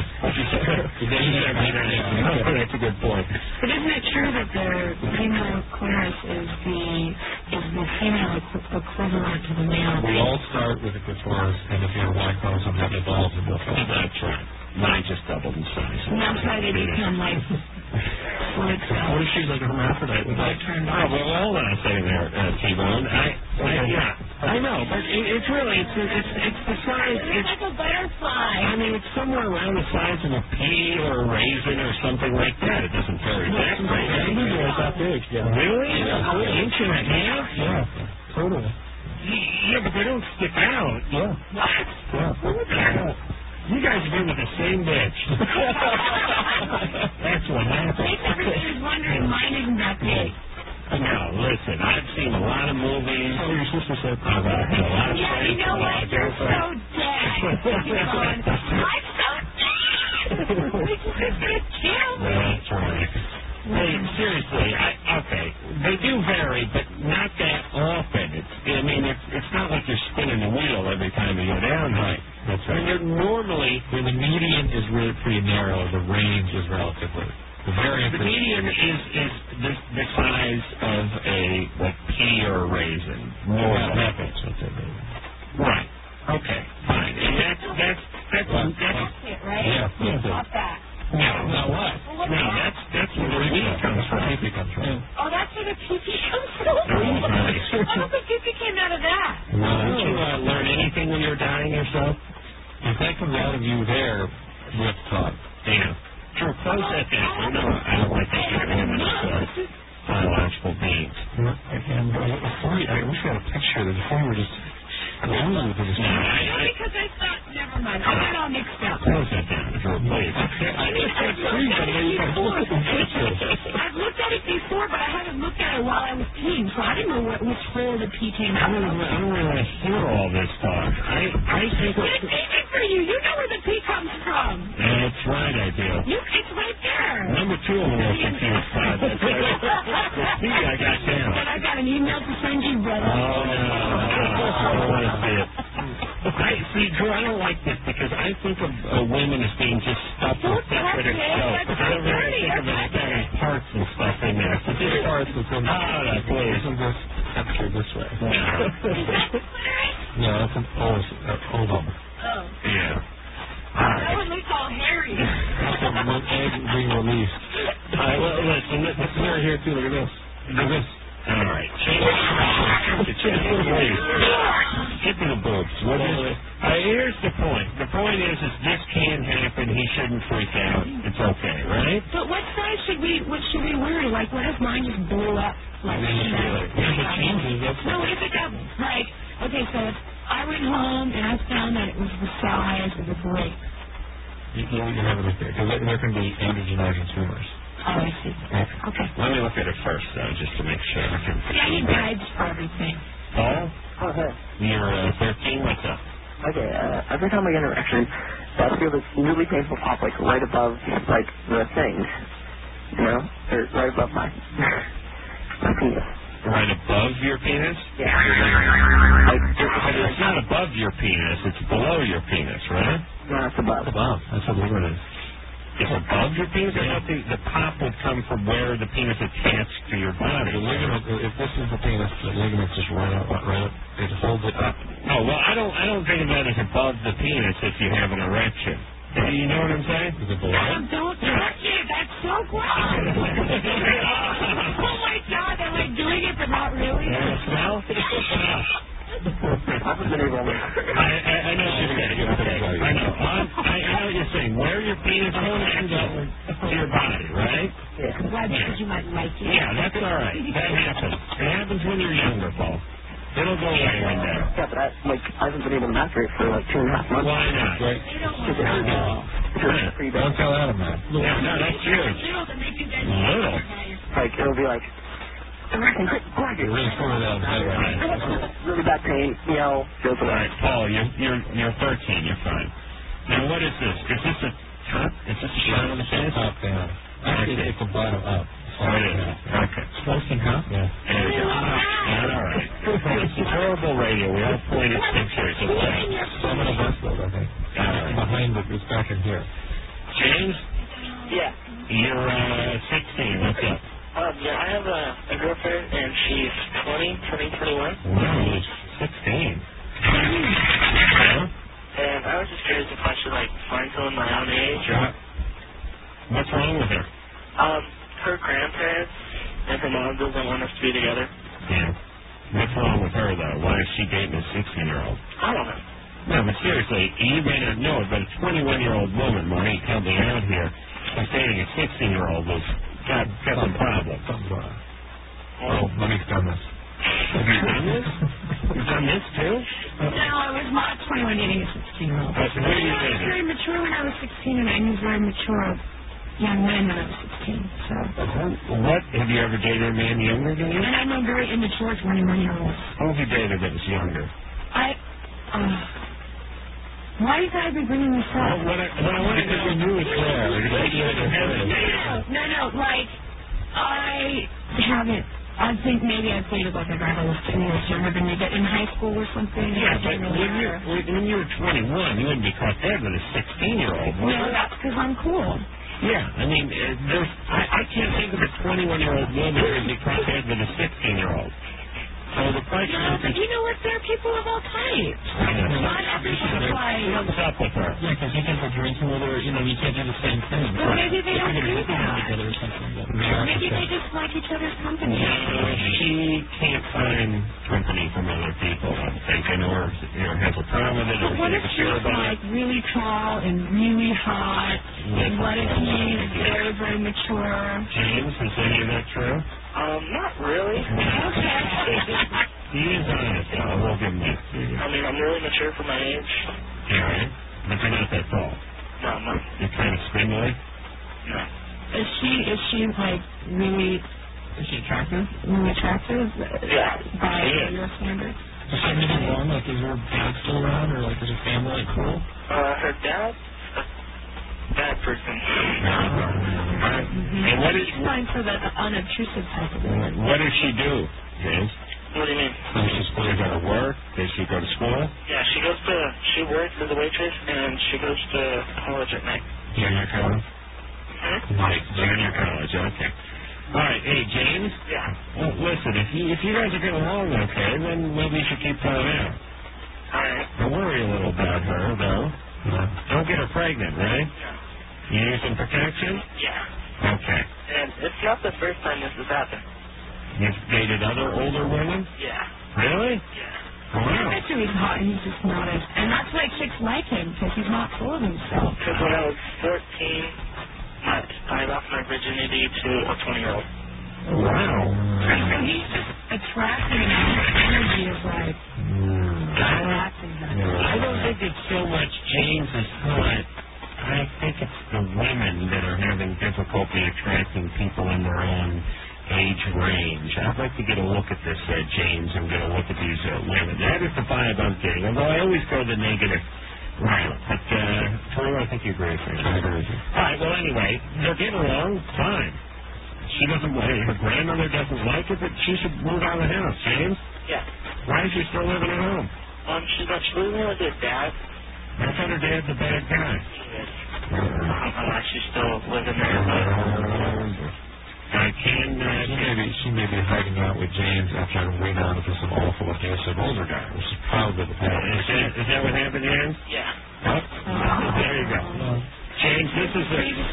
That's a good point. But isn't it true that the female clitoris is the female equivalent to the male? We all start with a clitoris, and if you're a white person, that evolves into a female. That's right. Mine just doubled in size. And that's why they become like What if she's like a hermaphrodite? Well, hold on a second there, T-Bone. I know, but it's really, it's the size. It's like a butterfly. I mean, it's somewhere around the size of a pea or a raisin or something like that. It doesn't vary that great. It's that big, yeah. Really? An inch and a half? Yeah, totally. Yeah, but they don't stick out. Yeah. What? Yeah. What the hell? You guys have been with the same bitch. That's what happened. Everybody's wondering, mine isn't that big. No, listen, I've seen a lot of movies. Oh, your sister said I've had a lot of friends. You know what? You're so dead. I'm so dead. This is cute. That's right. seriously, okay, they do vary, but not that often. It's not like you're spinning the wheel every time you go down. Right. That's right. You're normally, when the median is really pretty narrow, the range is relatively. The median is the size of a pea or a raisin. More than that. Right. Okay. Fine. And that's it, right? Yeah. Not that. No, what? No, that's where the weed comes from. Pee comes from. Oh, that's where the pee comes from? Right. I don't think pee came out of that. Well, didn't you learn anything when you were dying yourself? If that comes out of you there, let's talk. Yeah. Sure, close that down. I don't like that kind of women as biological beings. And I wish we had a picture that before we were just because I thought, never mind, I got all mixed up. Close that down, please. I've looked at it before, but I haven't looked at it while I was peeing, so I didn't know which hole the pee came out of. I don't really want to hear all this talk. I think it's easy for you. You know where the pee comes from. That's right, I do. It's right there. Number 2 on the list of confused spot. That's right. The pee I got down. But I got an email to send you, brother. Oh, no. I don't want to see it. Drew, I don't like this because I think of women as being just stuff with separate jokes. I don't really think of it as parts and stuff in there. So just parts and some. Please. Capture this way. No, that's an ovum. Oh. Yeah. That one looks all hairy. That's an egg being released. All right, well, listen, this is right here, too. Look at this. Look at this. All right. Hit the boobs. Here's the point. The point is this can happen. He shouldn't freak out. It's okay, right? But what size should we wear? Like, what if mine just blew up? Like, it changes. No, what if it got, like, okay, so if I went home and I found that it was the size of the break. You have it there. Because there can be androgenizing tumors. Oh, I see. Okay. Let me look at it first, though, just to make sure. Yeah, I need guides for everything. Paul? Oh, hey. You're 13? What's up? Okay, every time I get an erection, I feel this really painful pop, like, right above, like, the thing. You know? Or right above my penis. Right above your penis? Yeah. But it's not above your penis, it's below your penis, right? No, it's above. Above. That's what it is. It's above your penis? I thought the pop would come from where the penis attached to your body. The ligament, if this is the penis, the ligament's just right up. It holds it up. Oh, well, I don't think of that as above the penis if you have an erection. You know what I'm saying? Is it below? Don't touch it. That's so gross. Oh, my God. I'm, like, doing it, but not really. Smell? I haven't been able to. I know what you're saying. Okay. I know. I know what you're saying. Where your penis connects to your body, right? Yeah. Why? Because you might like it. Yeah, that's all right. That happens. It happens when you're younger, Paul. It'll go away one day. Yeah, but I haven't been able to masturbate for like 2.5 months. Why not? Right. Because it hurts pretty bad. Don't tell Adam that. Yeah, no, that's huge. Little. Like, it'll be like, you're really throwing it out of the head right now. Really bad pain, goes away. All right, Paul, you're 13. You're fine. Now, what is this? Is this a top? Is this a shot on the face? Top down. Actually, it's a bottom up. Oh, it is. Okay. Slicing half? Yeah. There we go. All right. This is horrible radio. We all pointed pictures away. Some of us, though, I think. Behind it, it's back in here. James? Yeah. You're 16. What's up? Yeah, I have a girlfriend, and she's 20, turning 21. Wow, 16. And I was just curious if I should, like, find someone my own age. What's wrong with her? Her grandparents and her mom doesn't want us to be together. Yeah. What's wrong with her, though? Why is she dating a 16-year-old? I don't know. No, but seriously, you may not know it, but a 21-year-old woman, Monique, helped me out here, was dating a 16-year-old who's got some problems. Oh, Monique's done this. Have you done this? You've done this, too? No, I was not 21 dating a 16-year-old. I was very mature when I was 16, and I knew very mature young men when I was 16. So. What? Have you ever dated a man younger than you? And I know very immature 21-year-olds. Who have you dated that was younger? Why you gotta be bringing this up? What I want to do is knew it's there. No, like, I haven't. I think maybe I've dated like a guy that was 10 years younger than me, but in high school or something. Yeah, but when you were 21, you wouldn't be caught dead with a 16-year-old. No, that's because I'm cool. Yeah, I mean, I can't think of a 21-year-old woman who would be caught dead with a 16-year-old. So the question is... But you know what? There are people of all types. Not everyone's like... What's up with her? Yeah, because you guys are drinking with her, you know, you can't do the same thing. Well, maybe they don't do that. Maybe they just like each other's company. She can't find company from other people, I'm thinking, or has a problem with it. But what if she's like really tall and really hot? And what if he's very, very mature? James, is any of that true? Not really. Okay. He is honest, though. We'll give him that. I mean, I'm really mature for my age. All right. But you're not that tall. No, I'm not. You're kind of spindly? No. Is she like really... Is she attractive? Really attractive? Yeah. By your standards? Is she anything wrong? Like, is her dad still around, or like, is her family like cool? Her dad? Bad person. And what is... She's fine for the unobtrusive type of woman. What does she do, James? What do you mean? Does she go to work? Does she go to school? Yeah, she works as a waitress, and she goes to college at night. Junior college? Right, junior college, okay. All right, hey, James? Yeah. Well, listen, if you guys are getting along okay, then maybe you should keep going out. All right. Don't worry a little about her, though. Don't get her pregnant, right? You using protection? Yeah. Okay. And it's not the first time this has happened. You've dated other older women? Yeah. Really? Yeah. Wow. I bet you he's hot and he's just not as... And that's why chicks like him, because he's not full of himself. Because when I was 14, I lost my virginity to a 20-year-old. Wow. So he's just attracting him. His energy is like... attracting him. I don't think it's so much James is hot. I think it's the women that are having difficulty attracting people in their own age range. I'd like to get a look at this, James, and get a look at these women. That is the vibe I'm getting, although I always go the negative route. But, Drew, I think you agree with me. I agree with you. All right, well, anyway, they're getting along fine. She doesn't, her grandmother doesn't like it, but she should move out of the house. James? Yeah. Why is she still living at home? She's living with her dad. I thought her dad's a bad guy. I don't know why she's still living there, but... She may be hiding out with James after waiting on for some awful abusive older guy, which is probably the plan. Is that what happened, James? Yeah. There you go. James, this is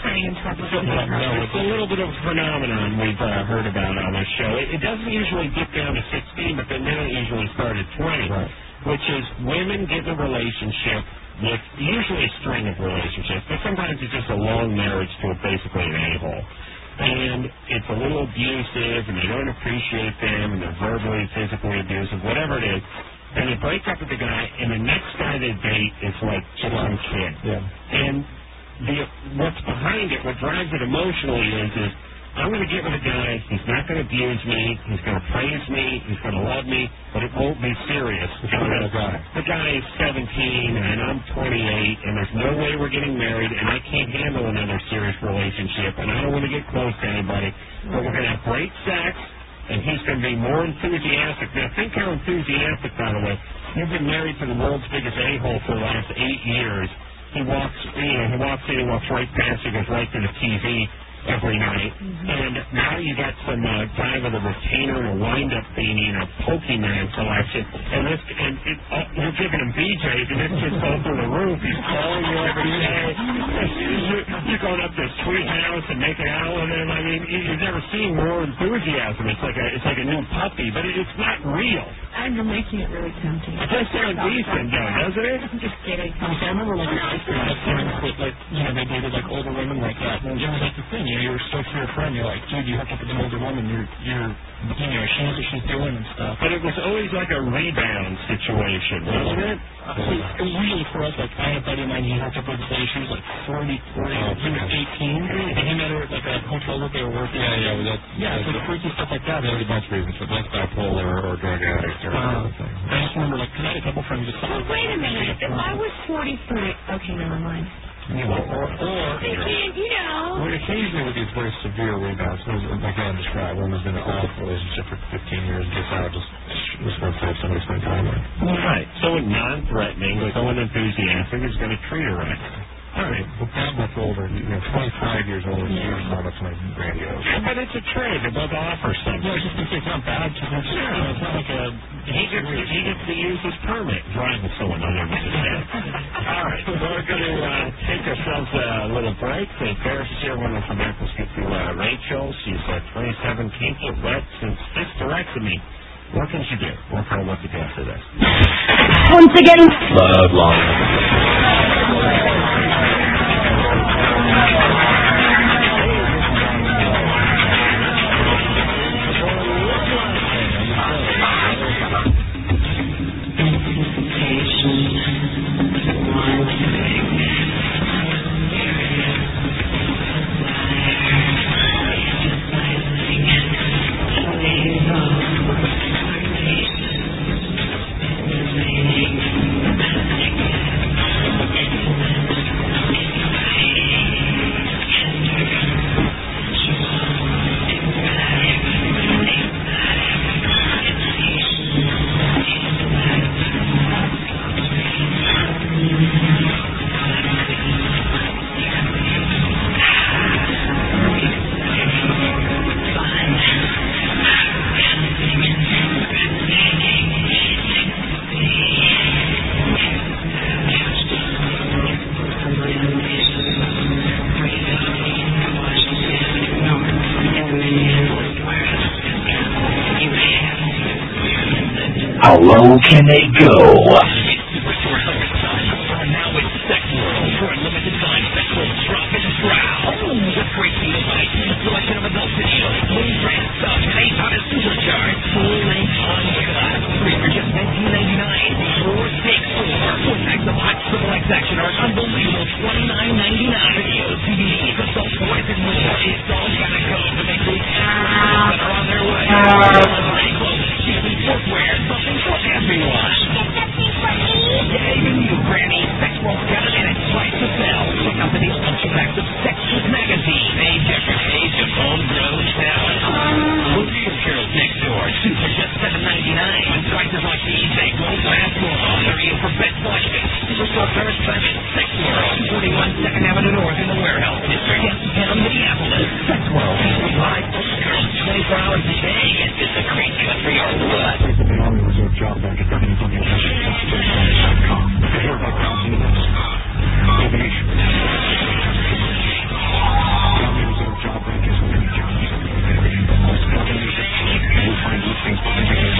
it's a little bit of a phenomenon we've heard about on this show. It doesn't usually dip down to 16, but then it usually start at 20, which is women get in a relationship with usually a string of relationships, but sometimes it's just a long marriage to basically an a-hole. And it's a little abusive, and they don't appreciate them, and they're verbally, physically abusive, whatever it is. And they break up with the guy, and the next guy they date is like some kid. Yeah. And what's behind it, what drives it emotionally is I'm going to get with a guy, he's not going to abuse me, he's going to praise me, he's going to love me, but it won't be serious. The guy is 17, and I'm 28, and there's no way we're getting married, and I can't handle another serious relationship, and I don't want to get close to anybody, but we're going to have great sex, and he's going to be more enthusiastic. Now, think how enthusiastic, by the way. You've been married to the world's biggest a-hole for the last 8 years. He walks in, he walks right past, he goes right to the TV every night, and now you got some guy with a retainer and a wind-up beanie and a Pokemon collection, and you're giving him BJ's, and this just goes through the roof. He's calling you every day. You're going up to his sweet house and making out with him. I mean, you've never seen more enthusiasm. It's like a new puppy, but it's not real. And you're making it really tempting. It does sound decent, though, doesn't it? I'm just kidding. So I remember, like, in high school, I had friends that, like, they dated, like, older women like that. And it was, like, the thing, you're so for your friend, you're like, dude, you hook up with an older woman, she knows what she's doing and stuff. But it was always like a rebound situation, wasn't it? Usually for us, like, I had a buddy of mine, he hooked up with this lady, she was like 40, he was 18, and he met her at, like, a hotel that they were working at. So the freaky stuff like that. There's a bunch of reasons, but that's bipolar or drug addict or something. I just remember, like, because I had a couple friends just Well, wait a minute. If I was 43, okay, never mind. Or What if occasionally with these very severe rebounds, like I described, one has been in an awful relationship for 15 years, gets out, just wants to have somebody spend time with. Right. Someone non-threatening, someone enthusiastic is going to treat her right. All right. Well, I'm much older. 25 years older than you, so that's my grandiose. But it's a trade. They both offer something. Yeah, it's not bad. It's not like a... He gets to use his permit driving someone under his head. All right. We're going to take ourselves a little break. Paris is here. When we come back, let's get to Rachel. She's 27, can't get wet since hysterectomy. What can she do? We'll tell her what to do after this. Once again, Love long. How low can they go? Now it's Sex World. For a limited time, Sex World drop and drow. With great deals on a selection of adult videos, full brand stuff, and 8 hottest supercharged, full-length uncut. 3 for just $19.99. Or Steak Store. 4 packs of hot triple X action are an unbelievable $29.99. Videos, DVDs, adult toys, and more. It's all gotta go to make these that are on their way. Season footwear, something for everyone. Yeah, even you, Granny. Sex World's got it in its price to sell. Check out the new Ultra Packs of Sex World magazine. A different age of homegrown talent. Bookstore Carol's next door. 2 for just $7.99. When prices like these, they won't last long. Hurry in for best selection. Superstore Paris Simon. Sex World. 41 2nd Avenue North in the Warehouse District. And Minneapolis. Sex World. Live Girls 24 hours a day. And it's a great country or what? The Army Reserve Job Bank at www.com. To hear about jobs in the aviation. The Army Reserve Job Bank is many jobs. Most companies will find listings for engineers.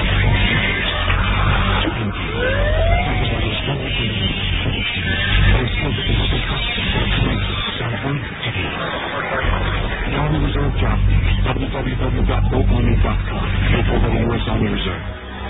The Army Reserve Job Bank. www.goarmy.com. Paid by the U.S. Army Reserve.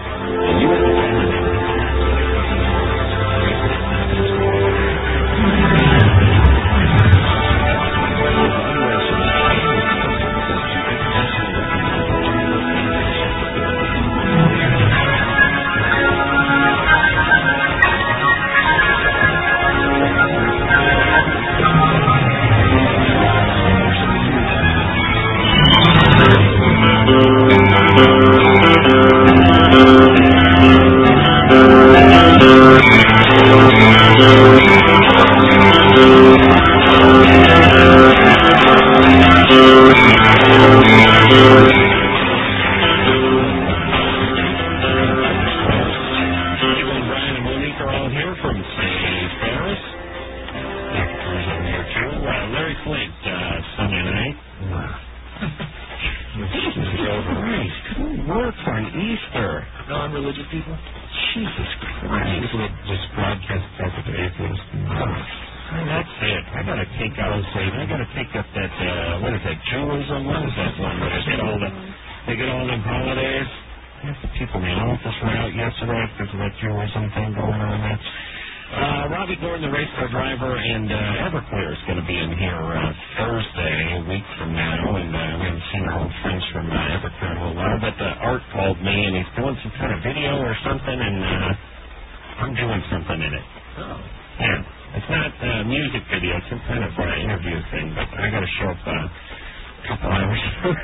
Non-religious people? Jesus Christ. People that just broadcast stuff with the atheists. That's it. I gotta take out that what is that, Judaism? What is that one where they get all them holidays? Half the people in the office were out yesterday because of that Judaism thing going on there. Robbie Gordon, the race car driver, and Everclear is going to be in here Thursday, a week from now, and we haven't seen our old friends from Everclear in a little while, but Art called me, and he's doing some kind of video or something, and I'm doing something in it. Oh. Yeah. It's not a music video, it's some kind of interview thing, but I got to show couple hours.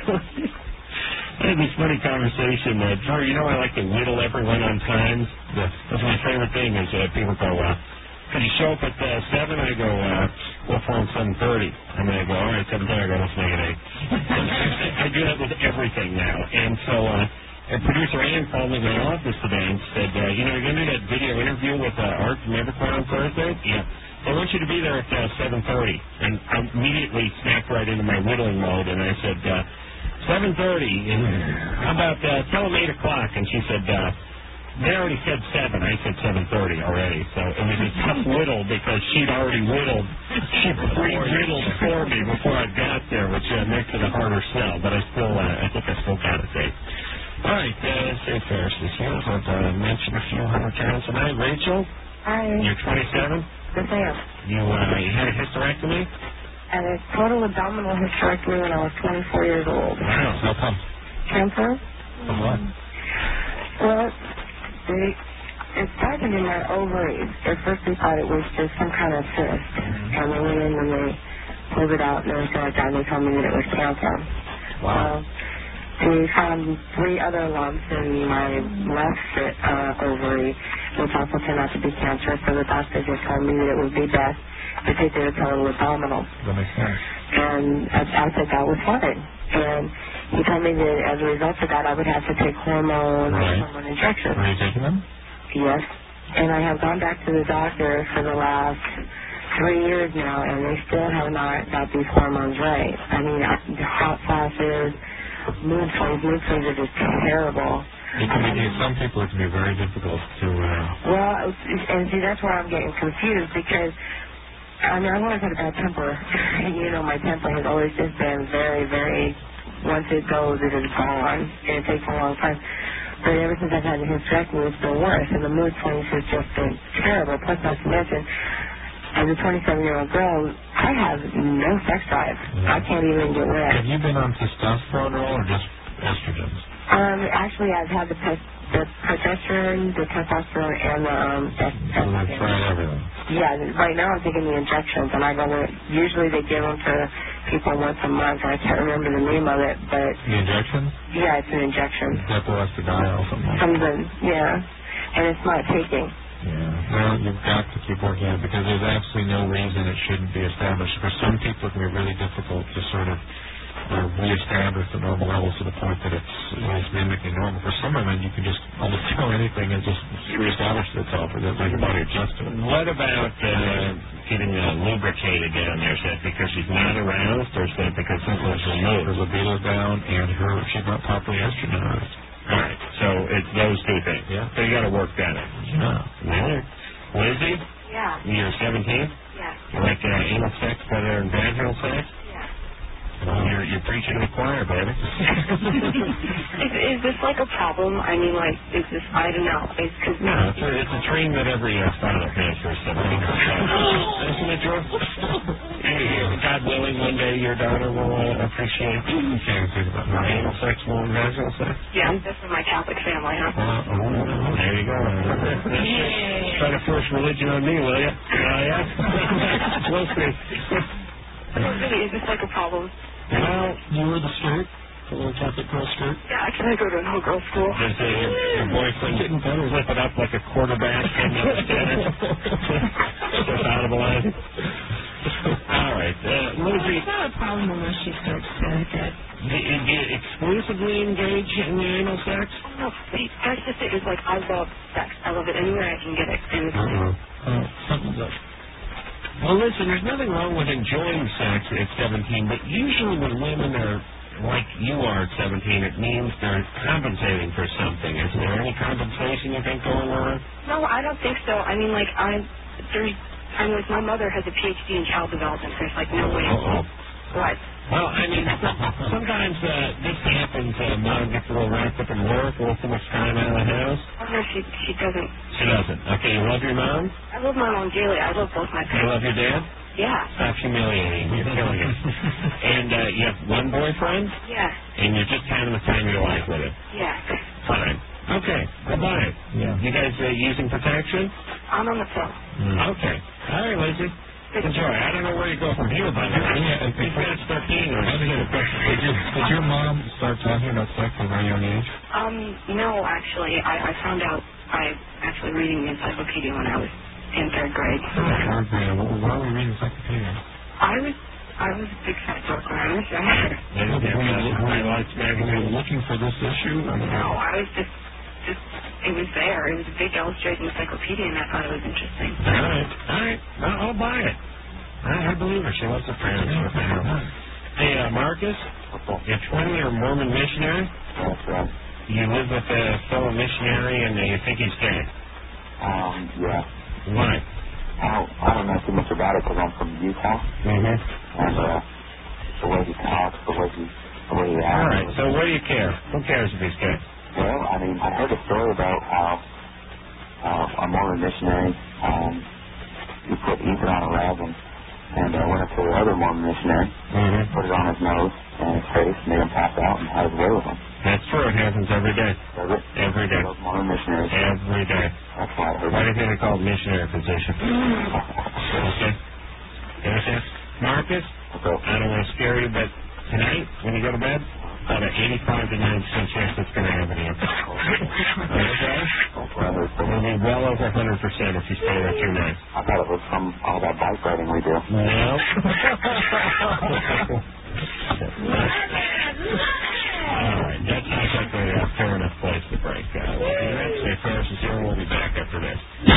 I had this funny conversation. Drew, you know I like to whittle everyone on times. That's my favorite thing is people go, could you show up at 7? I go, we'll phone 7:30. And then I go, all right, 7:30. I go, let's make it 8. I do that with everything now. And so producer Ann called me in my office today and said, you're going to do that video interview with Art from Evercore on Thursday? Yeah. I want you to be there at 7:30. And I immediately snapped right into my whittling mode, and I said, 7:30. How about tell them 8 o'clock? And she said, they already said 7. I said 7:30 already. So it was a tough whittle because she'd already whittled. She pre-whittled for me before I got there, which makes it a harder sell. But I think I still got it safe. All right, say Ferris is here. I've mentioned a few hundred times tonight. Rachel? Hi. You're 27? Yes, I am. You had a hysterectomy? I had a total abdominal hysterectomy when I was 24 years old. Wow. How come? Cancer? From what? Well, it started in my ovaries. At first we thought it was just some kind of cyst. And they went in and they pulled it out and everything like that, and they told me that it was cancer. Wow. They found 3 other lumps in my left ovary, which also turned out to be cancer, so the doctor just told me that it would be best to take the total abdominal. That makes sense. And I said that was fine. And he told me that as a result of that, I would have to take hormone injections. Are you taking them? Yes. And I have gone back to the doctor for the last 3 years now, and they still have not got these hormones right. I mean, hot flashes, mood swings are just terrible. Some people it can be very difficult to... Well, and see, that's where I'm getting confused because, I mean, I've always had a bad temper. My temper has always just been very, very, once it goes, it is gone, and it takes a long time. But ever since I've had the hysterectomy, it's been worse, and the mood swings has just been terrible. Plus, not to mention, as a 27-year-old girl, I have no sex drive. I can't even get wet. Have you been on testosterone at all, or just estrogens? Actually, I've had the progesterone, the testosterone, and the I've tried everything. Yeah, right now I'm taking the injections, and I go with, usually they give them to people once a month, and I can't remember the name of it, but... The injection? Yeah, it's an injection. Depo-estradiol or something like that. Something, yeah. And it's not taking. Yeah. Well, you've got to keep working on it because there's absolutely no reason it shouldn't be established. For some people, it can be really difficult to sort of reestablish the normal levels to the point that it's mimicking normal. For some women, you can just almost do anything and just reestablish itself or just make your body adjust to it. What about getting lubricated down there? Is that because she's not aroused or is that because something's removed? Her libido's down and she's not properly estrogenized. All right, so it's those two things. Yeah. So you got to work that out. Yeah. Well, Lizzie? Yeah. You're 17? Yeah. You like anal sex better than vaginal sex? Yeah. Well, you're preaching to the choir, baby. Is this like a problem? I mean, like, is this, I don't know. No, it's a dream that every father has for 17. Isn't it, George? God willing, one day your daughter will appreciate anal sex more than vaginal sex? Yeah, that's from my Catholic family, huh? There you go. Try to force religion on me, will you? Yeah? We'll see. Really, is this like a problem? Well, you wear the skirt, the little Catholic girl skirt. Yeah, can I go to an all-girl school? Does your boyfriend flip it up like a quarterback in the center? Just audible. All right. Lizzie. It's not a problem unless she starts saying that. Do you exclusively engage in the anal sex? No, see, that's just it. It's like, I love sex. I love it anywhere I can get it. And it's Something's up. Well, listen, there's nothing wrong with enjoying sex at 17, but usually when women are like you are at 17, it means they're compensating for something. Is there any compensation you think going on? No, I don't think so. I mean, like, my mother has a PhD in child development. There's, like, no way. What? Well, I mean, sometimes this happens. Mom gets a little wrapped up in work, a little too much time out of the house. Oh, no, she doesn't. She doesn't. Okay, you love your mom? I love my mom dearly. I love both my You parents. love your dad? Yeah. Stop humiliating. You're killing it. And you have one boyfriend? Yeah. And you're just having the time of your life with him? Yeah. Fine. Okay. Goodbye. Yeah. You guys using protection? I'm on the phone. Okay. All right, Lizzie. Enjoy. I don't know where you go from here, by the way. You've got to start being on. Did your mom start talking about sex at a very young age? No, actually. I found out by actually reading the encyclopedia when I was in third grade. Third grade. Why were you reading encyclopedia? I was a big fat dork when I was younger. Were you looking for this issue? No, I was just it was there. It was a big illustrated encyclopedia, and I thought it was interesting. All right. I'll buy it. I believe her. She loves the fans. Hey, Marcus, you're 20, you're a Mormon missionary? That's right. You live with a fellow missionary, and you think he's gay? Yeah. Why? I don't know too much about it because I'm from Utah. Mm-hmm. And the way he talks, the way he acts. All right, so what do you care? Who cares if he's gay? Well, I mean, I heard a story about how a Mormon missionary, he put ether on a rag and went up to the other Mormon missionary, put it on his nose and his face, made him pass out, and had his way with him. That's true. It happens every day. Does it? Every day. Those Mormon missionaries. Every day. That's why I heard Why do you think they call it missionary position? Okay. You understand? Marcus, I don't want to scare you, but tonight, when you go to bed, about an 85 to 90% chance it's going to happen to you. Okay? It will be well over 100% if you stay there 2 nights. I thought it was from all that bike riding we do. No. All right, that sounds like a fair enough place to break. We'll be next. Stay Ferris is here, and we'll be back after this.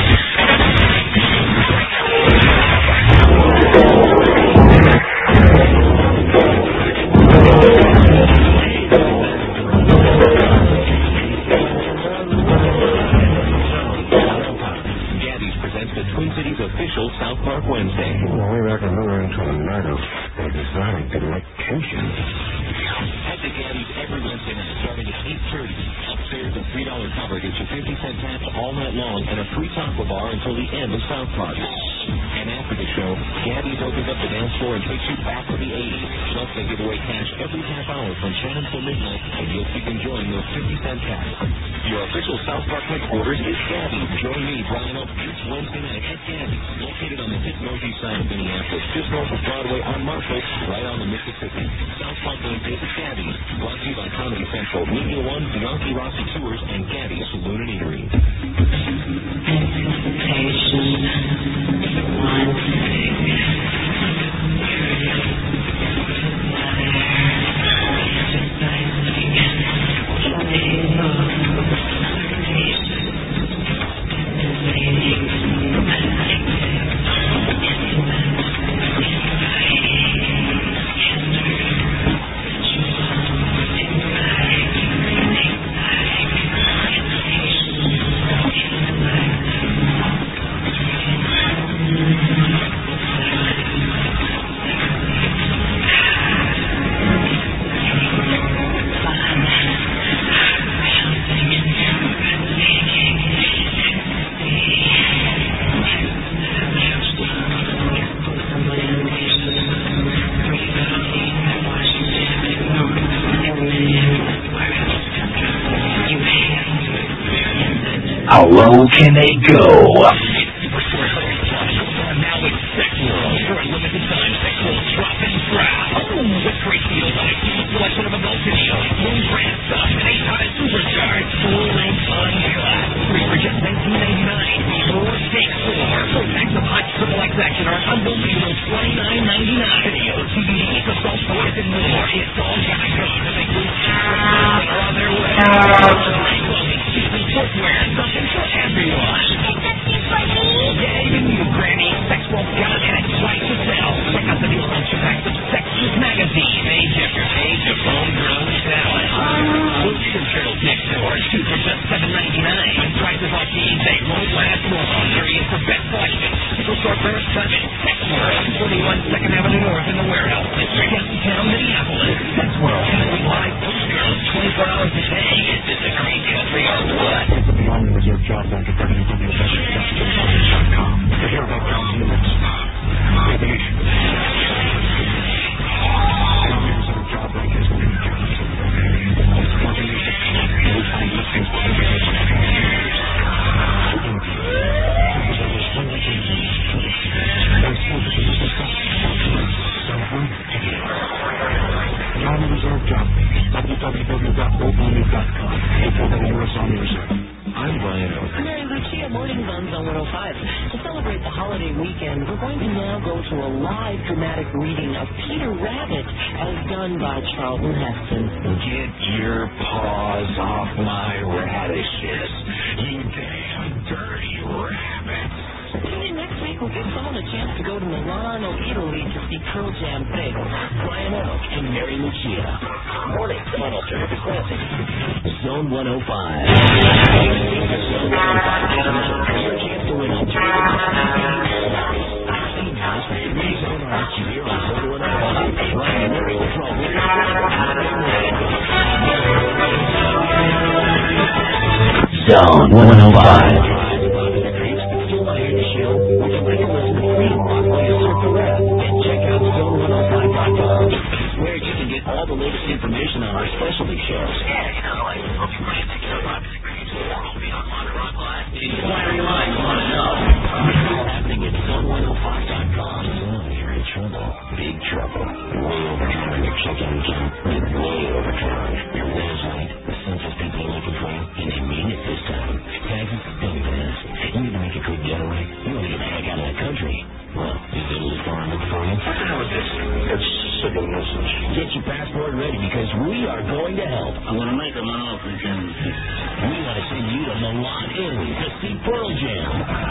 Gabby's presents the Twin Cities official South Park Wednesday. Well, we reckon we're into a night of exotic delectation. Head to Gabby's every Wednesday night starting at 8:30. Upstairs, a $3 cover gets you 50-cent taps all night long and a free taco bar until the end of South Park. And after the show, Gabby's opens up the dance floor and takes you back to the 80s. Plus, they give away cash every half hour from 10 until midnight, and you'll keep enjoying those 50-cent taps. Your official South Park headquarters is Gabby's. Join me, Brian Oak, each Wednesday night at Gabby's, located on the Pitmoji side of Minneapolis, just north of Broadway on Marshall, right on the Mississippi. South Park Wednesdays at Gabby's, brought to you by Comedy Central, Media One, Bianchi Rossi Tours, and Gabby's Saloon and Eatery. How low can they go? Now it's Sex World. For a limited time, Sex World drop and grab. With great deals on a huge selection of adult videos, room brand stuff, and 8-time supercharged full-length uncut. Free for just $19.99 before Sex World. 4 packs of hot XXX action are unbelievable $29.99. Videos, DVDs, assault toys, and more. It's all got to go to make these are on their way. Footwear, something for everyone. Army Reserve job page, www.openleaf.com. It's the U.S. Army Reserve. I'm Brian Oak. Mary Lucia Morning Guns on 105. To celebrate the holiday weekend, we're going to now go to a live dramatic reading of Peter Rabbit as done by Charlton Heston. Get your paws off my radishes, you damn dirty rabbits. Tune in next week. We'll give someone a chance to go to Milano, Italy to see Pearl Jam Bagel, Brian Oak, and Mary Lucia. Mornings on Alternative Classic. Zone 105. Zone 105. Your chance to win Alternative Rezone Arts here on Zone 105. Brian Murray will draw winners. Zone 105. Where you can get all the latest information on our specialty shows. Inquiry line, you want to know. It's all happening at zone105.com. You're in trouble. Big trouble. Way overdrawn your checking account. Way overdrawn. Your website. The census people are looking for you, and they mean it this time. Taxes, don't even ask. You need to make a quick getaway. You want to get the heck out of the country. Well, is Italy far enough for you? What the hell is this? It's sick of nuisance. Get your passport ready because we are going to help. I want to make them an offer again. We want to send you to Milan, Italy to see Pearl Jam.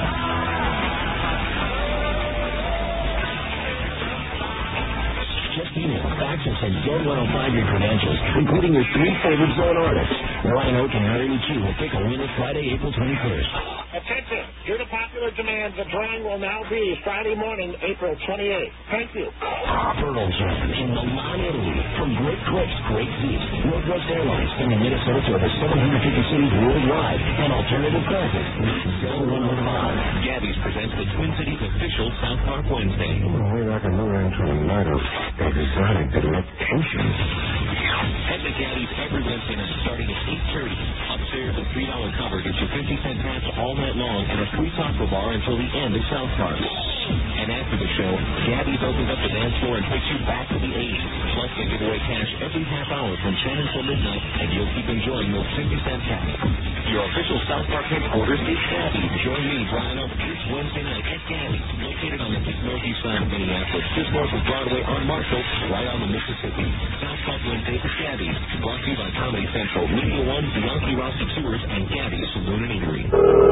Just email, fax, and send Zone 105 your credentials, including your 3 favorite Zone artists. Brian Oak and Mary Lucia will pick a winner Friday, April 21st. Attention! Due to popular demand, the drawing will now be Friday morning, April 28th. Thank you. Pearl Jam in Milan, Italy. From great clips, great seats, Northwest Airlines sending Minnesota to over 750 cities worldwide, and alternative classics. Zone 105. Gabby's presents the Twin Cities official South Park Wednesday. Way back in the into a night of exotic delectation. Head to Gabby's every Wednesday night starting at 8:30. Upstairs, a $3 cover gets you 50-cent pass all night long and a free taco bar until the end of South Park. And after the show, Gabby's opens up the dance floor and takes you back to the 80s. Plus, they give away cash every half hour from 10 until midnight, and you'll keep enjoying those 50-cent packs. Your official South Park headquarters is Gabby's. Join me, Brian Oak, this Wednesday night at Gabby's, located on the northeast side of Minneapolis, just north of Broadway on Marshall, right on the Mississippi. South Park Wednesday at Gabby's, brought to you by Comedy Central, Media One, Bianchi Rossi Tours, and Gabby's Saloon and Eatery.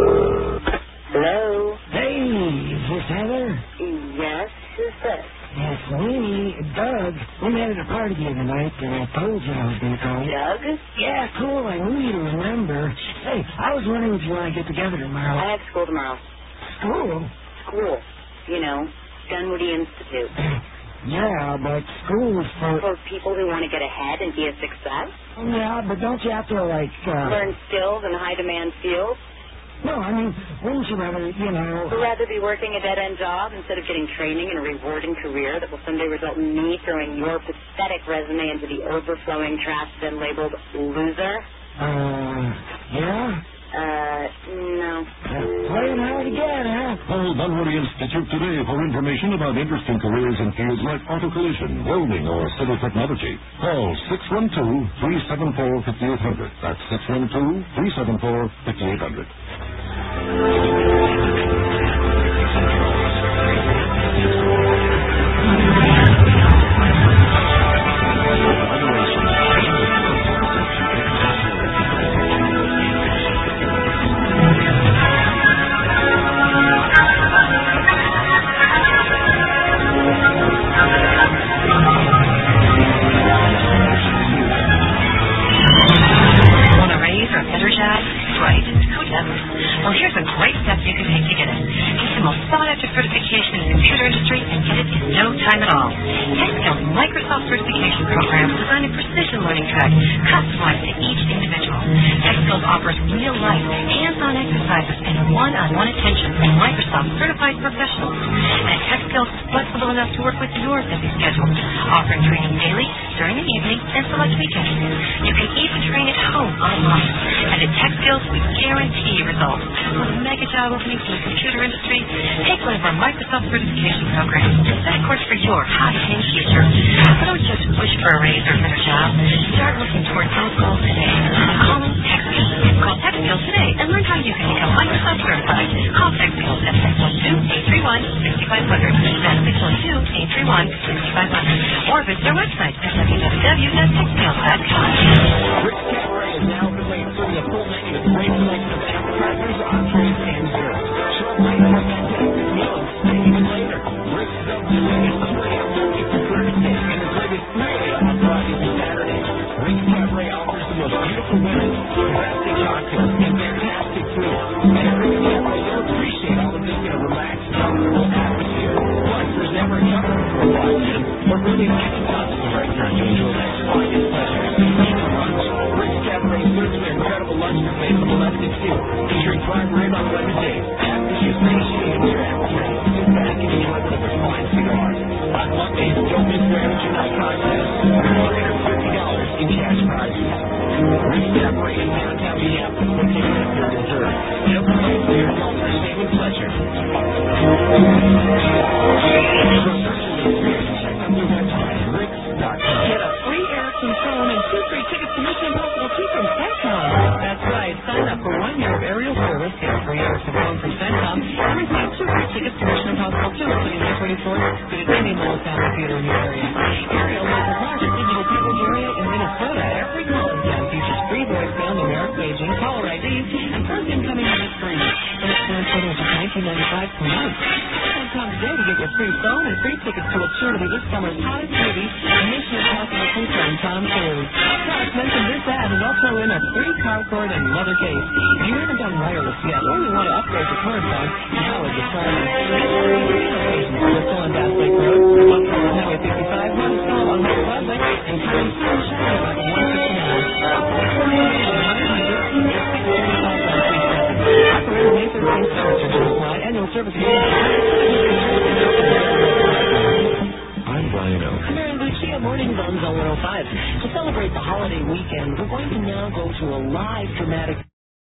Hello? Hey, is this Heather? Yes, who's this? It's me, Doug. We met at a party the other night, and I told you I was going to call you. Doug? Yeah, cool. I knew you'd remember. Hey, I was wondering if you want to get together tomorrow. I have school tomorrow. School? School. You know, Dunwoody Institute. Yeah, but school is For people who want to get ahead and be a success. Yeah, but don't you have to, learn skills in high-demand fields? No, I mean, wouldn't you rather, Would rather be working a dead-end job instead of getting training in a rewarding career that will someday result in me throwing your pathetic resume into the overflowing trash bin labeled loser? Yeah? No. Playing hard again, huh? Call Dunwoody Institute today for information about interesting careers in fields like auto collision, welding, or civil technology. Call 612-374-5800. That's 612-374-5800. Well, here's a great step you can take to get it. Get some most sought-after certification in the computer industry and get it in no time at all. TechSkill's Microsoft certification program is designed a precision learning track customized to each individual. TechSkills offers real-life, hands-on exercises and one-on-one attention from Microsoft certified professionals. And TechSkills is flexible enough to work with your busy schedule, offering training daily, during the evening, and select weekends. You can even train at home online. And at TechSkills, we guarantee results with a mega job openings in the computer industry, take one of our Microsoft certification programs. Set a course for your high-paying future. But don't just wish for a raise or a better job. Start looking towards those goals today. Call TechSkills. Call TechSkills today and learn how you can become Microsoft certified. Call TechSkills at 612-831-6500. That's 612-831-6500. Or visit their website at www.techskills.com. Rick's Cabaret is now open late, serving a full menu with a great selection of appetizers, entrees, and desserts. Show up late for a fantastic meal and stay even later. Rick's is open as late as 2 a.m. Monday through Thursday and as late as 3 a.m. on Fridays and Saturdays. Rick's Cabaret offers the most beautiful women, fantastic cocktails, and fantastic food. And at Rick's Cabaret, you'll appreciate all of this in a relaxed, comfortable atmosphere. Plus, there's never a cover before watching, or really any time at the restaurant to enjoy that quiet pleasure. Even lunch, Rick's Cabaret serves their incredible lunch buffet from 11 to 2, featuring prime rib on lemonade, aftershave, and your appetite. Sit back and enjoy one of their fine cigars. On Mondays, don't miss their amateur night contest. $350 in cash prizes. Rick's Cabaret in downtown Minneapolis will take you to your dessert. Don't play for your adult entertainment pleasure. Get a free Ericsson phone and 2 free tickets to Mission Impossible 2 from Centcom. That's right. Sign up for 1 year of aerial service, get a free Ericsson phone from Centcom, and receive 2 free tickets to Mission Impossible 2, including the 24th, to any Lowell Family Theater in your area. Aerial is the largest digital coverage area in Minnesota. Every call in town features free voicemail, numeric paging, caller ID, and first incoming minute free. First plan total is $19.95 per month. Centcom today to get your free phone and free tickets to a tour to this summer's hottest movie, Mission Impossible 2 starring Tom Cruise. Plus, mention this ad and they'll throw in a free car cord and leather case. If you haven't done wireless yet or you want to upgrade your current phone, now is the time. Locations Bristol and Bass Lake Road, Buffalo on Highway 55, Monticello on Highway Broadway, and coming soon, China on 159. Operator May 13th, annual service. I'm Brian Oak. Mary Lucia Mornings on Zone 105. To celebrate the holiday weekend, we're going to now go to a live dramatic